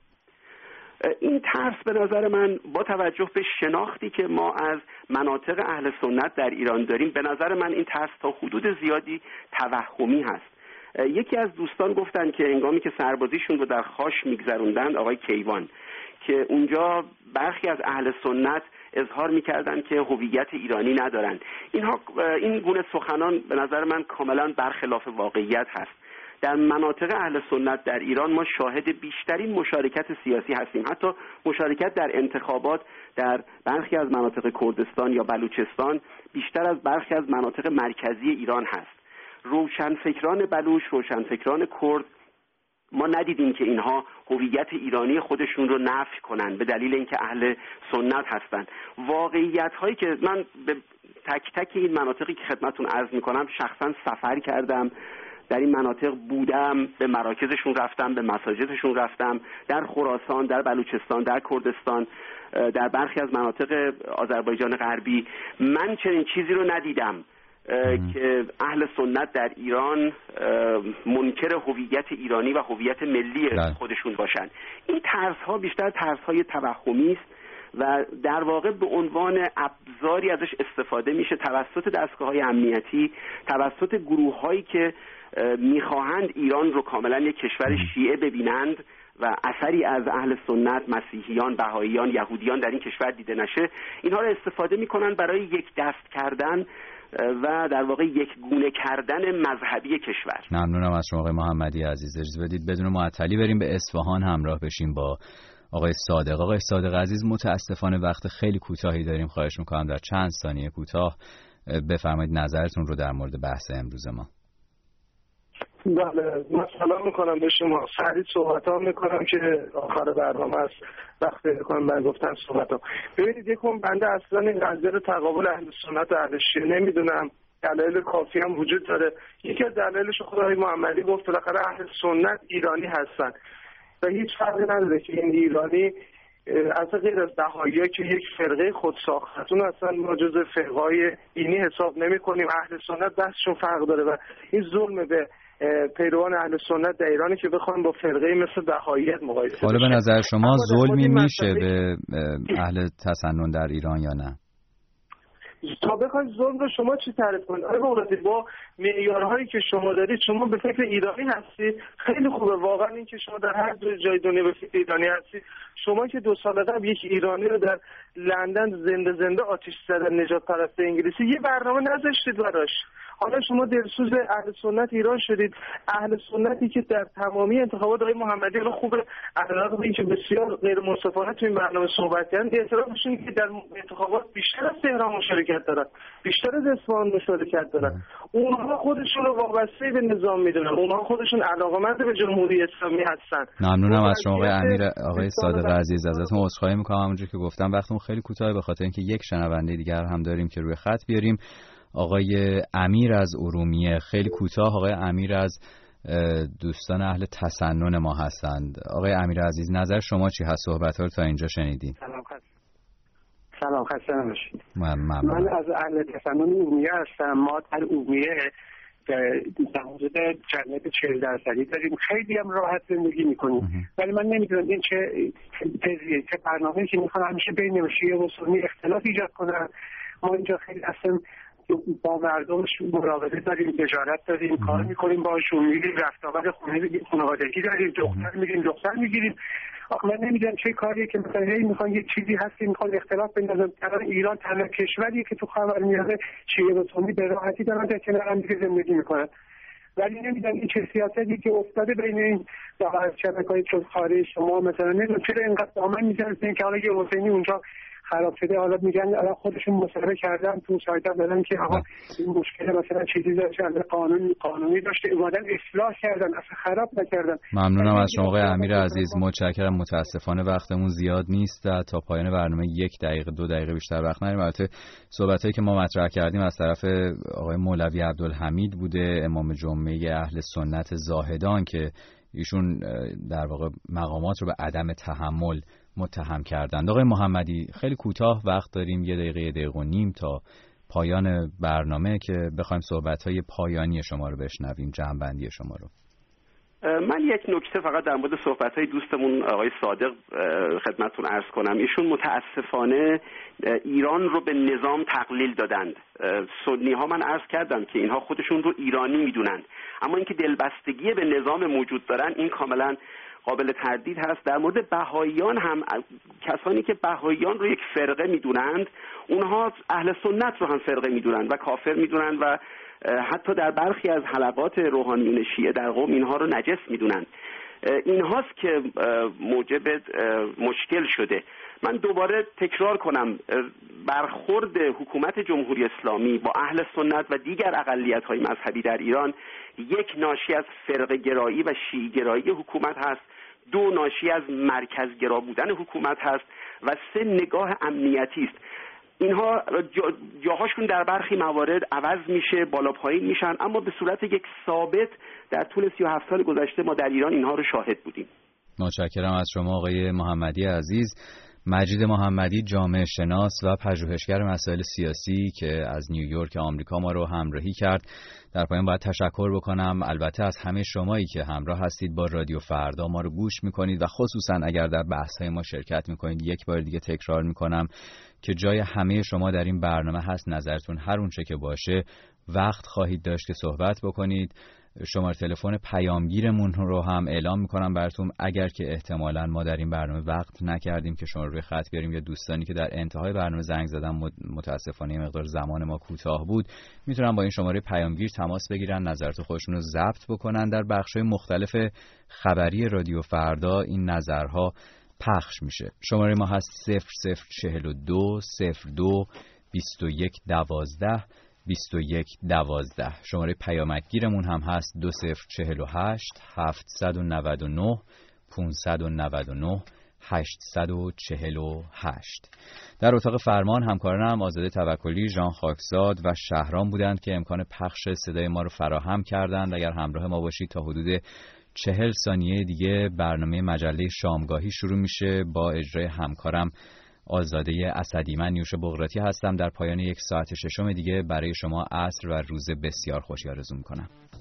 B: این ترس به نظر من با توجه به شناختی که ما از مناطق اهل سنت در ایران داریم، به نظر من این ترس تا حدود زیادی توهمی هست. یکی از دوستان گفتن که هنگامی که سربازیشون رو در خاش میگذروندند، آقای کیوان، که اونجا برخی از اهل سنت اظهار میکردن که هویت ایرانی ندارن. اینها این گونه سخنان به نظر من کاملا برخلاف واقعیت هست. در مناطق اهل سنت در ایران ما شاهد بیشترین مشارکت سیاسی هستیم. حتی مشارکت در انتخابات در برخی از مناطق کردستان یا بلوچستان بیشتر از برخی از مناطق مرکزی ایران هست. روشنفکران بلوچ، روشنفکران کرد، ما ندیدیم که اینها هویت ایرانی خودشون رو نفی کنن به دلیل اینکه اهل سنت هستن. واقعیت هایی که من به تک تک این مناطقی که خدمتتون عرض میکنم شخصا سفر کردم، در این مناطق بودم، به مراکزشون رفتم، به مساجدشون رفتم، در خراسان، در بلوچستان، در کردستان، در برخی از مناطق آذربایجان غربی، من چنین چیزی رو ندیدم که اهل سنت در ایران منکر هویت ایرانی و هویت ملی خودشون باشن. این ترس‌ها بیشتر ترس‌های توهمی است و در واقع به عنوان ابزاری ازش استفاده میشه توسط دستگاه‌های امنیتی، توسط گروه‌هایی که میخواهند ایران رو کاملا یک کشور شیعه ببینند و اثری از اهل سنت، مسیحیان، بهائیان، یهودیان در این کشور دیده نشه. اینها رو استفاده میکنن برای یک دست کردن و در واقع یک گونه کردن مذهبی کشور.
A: ممنونم از شما آقای محمدی عزیز. اجازه بدید بدون معطلی بریم به اصفهان همراه بشیم با آقای صادق. آقای صادق عزیز، متاسفانه وقت خیلی کوتاهی داریم. خواهش میکنم در چند ثانیه کوتاه بفرمایید نظرتون رو در مورد بحث امروز ما.
K: بله، من سلام میکنم به شما. سریع صحبت ها میکنم که آخر برنامه است، وقت بکنم من گفتم صحبت ها. ببینید یکم بنده اصلا این قضیه رو تقابل اهل سنت و اهل شیعه نمیدونم، دلایل کافی هم وجود داره. یکی از دلایلش خدای محمدی گفت بالاخره اهل سنت ایرانی هستن و هیچ فرقی نداره که این ایرانی از غیر از بهائی‌ها که یک فرقه خودساختون اصلا ما جزء فرقه‌های دینی حساب نمی‌کنیم. اهل سنت بحثشون فرق داره و این ظلم به پیروان اهل سنت در ایرانی که بخوان با فرقه مثل بهائیت مقایسه بشن.
A: حالا به نظر شما ظلمی میشه به اهل تسنن در ایران یا نه؟
K: تا بخواید ظلم رو شما چی تعریف کنید؟ آره بابا، با معیارهایی که شما دارید شما به فکر ایرانی هستی. خیلی خوبه واقعا این که شما در هر جای دنیا به فکر ایرانی هستی. شما که دو سال قبل یک ایرانی رو در لندن زنده زنده آتش زدن نجات پرست انگلیسی، یه برنامه نذاشتید براش. حالا شما دلسوز اهل سنت ایران شدید. اهل سنتی که در تمامی انتخابات آقای محمدی رو خوبه علاوه بر اینکه بسیار غیر منصفانه تو این برنامه صحبت کردن، اعترافشون که در انتخابات بیشتر از تهران مشارکت دارن، بیشتر از اصفهان مشارکت دارن. اونها خودشون رو وابسته به نظام میدونن، اونها خودشون علاقه‌مند به جمهوری اسلامی هستن.
A: ممنونم از شما آقای امیر. آقای صادق عزیز ازتون عذرخواهی می‌کنم، همونجوری که گفتم وقتمون خیلی کوتاهه به خاطر اینکه یک شنونده دیگر هم داریم که روی خط بیاریم. آقای امیر از ارومیه، خیلی کوتاه. آقای امیر از دوستان اهل تسنن ما هستند. آقای امیر عزیز، نظر شما چی هست؟ صحبت‌ها رو تا اینجا شنیدیم.
E: سلام خسته سلام خسته نباشید.
A: من,
E: من از اهل تسنن ارومیه هستم. ما در ارومیه در حدود جمعیت چهل درصدی داریم، خیلی هم راحت زندگی میکنیم. ولی من نمیدونم این چه تزیه چه برنامه‌ای که میخوان همیشه بین شیعه و سنی اختلاف ایجاد کنن. ما اینجا خیلی اصلا با مردم مراوده داریم، تجارت داریم، کار میکنیم باشون، میریم رفت آمد خانوادگی داریم، دختر میگیریم دختر میگیریم. آخه من نمیدونم چه کاریه که مثلا هی میخوان یه چیزی هست که میخوان اختلاف بندازن. الان ایران تنها کشوریه که تو خاورمیانه شیعه و سنی به راحتی دارن در کنار هم دیگه زندگی میکنن. ولی نمیدونم این چه سیاستی که افتاده بین این داور شبکه‌های چون خارج شما مثلا نمیدونم چرا اینقدر دامن میزنن که حالا یه حسینی اونجا خراب شده، حالا میگن الان خودشون مصاحبه کردن تو سایت دادن که آقا این مشکل مثلا چیزی داشته، قانونی قانونی داشته، اومدن اصلاح کردن، اصلا خراب نکردن.
A: ممنونم از شما آقای امیر عزیز، متشکرم. متاسفانه وقتمون زیاد نیست، تا پایان برنامه یک دقیقه دو دقیقه بیشتر وقت نداریم. البته صحبتایی که ما مطرح کردیم از طرف آقای مولوی عبدالحمید بوده، امام جمعه اهل سنت زاهدان، که ایشون در واقع مقامات رو به عدم تحمل متهم کردند. آقای محمدی خیلی کوتاه وقت داریم، یه دقیقه یه دقیقه و نیم تا پایان برنامه که بخوایم صحبت‌های پایانی شما رو بشنویم، جمع‌بندی شما رو.
B: من یک نکته فقط در مورد صحبت‌های دوستمون آقای صادق خدمتتون عرض کنم. ایشون متاسفانه ایران رو به نظام تقلیل دادند. سنی‌ها من عرض کردم که اینها خودشون رو ایرانی می‌دونند، اما اینکه دلبستگی به نظام موجود دارن این کاملا قابل تردید هست. در مورد بهائیان هم کسانی که بهائیان رو یک فرقه می‌دونند، اونها اهل سنت رو هم فرقه می‌دونند و کافر می‌دونند و حتی در برخی از حلقات روحانیون شیعه در قم اینها رو نجس میدونن. اینهاست که موجب مشکل شده. من دوباره تکرار کنم، برخورد حکومت جمهوری اسلامی با اهل سنت و دیگر اقلیت‌های مذهبی در ایران یک ناشی از فرقه گرایی و شیعه گرایی حکومت هست، دو ناشی از مرکز گرا بودن حکومت هست و سه نگاه امنیتی است. اینها جا جاهاشون در برخی موارد عوض میشه، بالا پایین میشن، اما به صورت یک ثابت در طول سی و هفت سال گذشته ما در ایران اینها رو شاهد بودیم.
A: متشکرم از شما آقای محمدی عزیز. مجید محمدی، جامعه شناس و پژوهشگر مسائل سیاسی که از نیویورک آمریکا ما رو همراهی کرد. در پایان باید تشکر بکنم البته از همه شمایی که همراه هستید با رادیو فردا، ما رو گوش میکنید و خصوصا اگر در بحث‌های ما شرکت میکنید. یک بار دیگه تکرار میکنم که جای همه شما در این برنامه هست. نظرتون هر اونچه که باشه وقت خواهید داشت که صحبت بکنید. شماره تلفن پیامگیرمون رو هم اعلام میکنم براتون. اگر که احتمالاً ما در این برنامه وقت نکردیم که شما رو روی خط بیاریم یا دوستانی که در انتهای برنامه زنگ زدن متاسفانه مقدار زمان ما کوتاه بود، میتونن با این شماره پیامگیر تماس بگیرن، نظرات خودشون رو ضبط بکنن. در بخش‌های مختلف خبری رادیو فردا این نظرها پخش میشه. شماره ما هست صفر صفر چهل و دو صفر دو بیست و یک دوازده بیست و یک دوازده. شماره پیامکگیرمون هم هست دو صفر چهل و هشت هفتصد و نود و نه پانصد و نود و نه هشتصد و چهل و هشت. در اتاق فرمان همکارانم آزاده توکلی، ژان خاکزاد و شهرام بودند که امکان پخش صدای ما رو فراهم کردند. اگر همراه ما باشید تا حدود چهل ثانیه دیگه برنامه مجله شامگاهی شروع میشه با اجرای همکارم آزاده اسدی. من نیوش بغراتی هستم. در پایان یک ساعت ششم دیگه برای شما عصر و روز بسیار خوشی آرزو میکنم.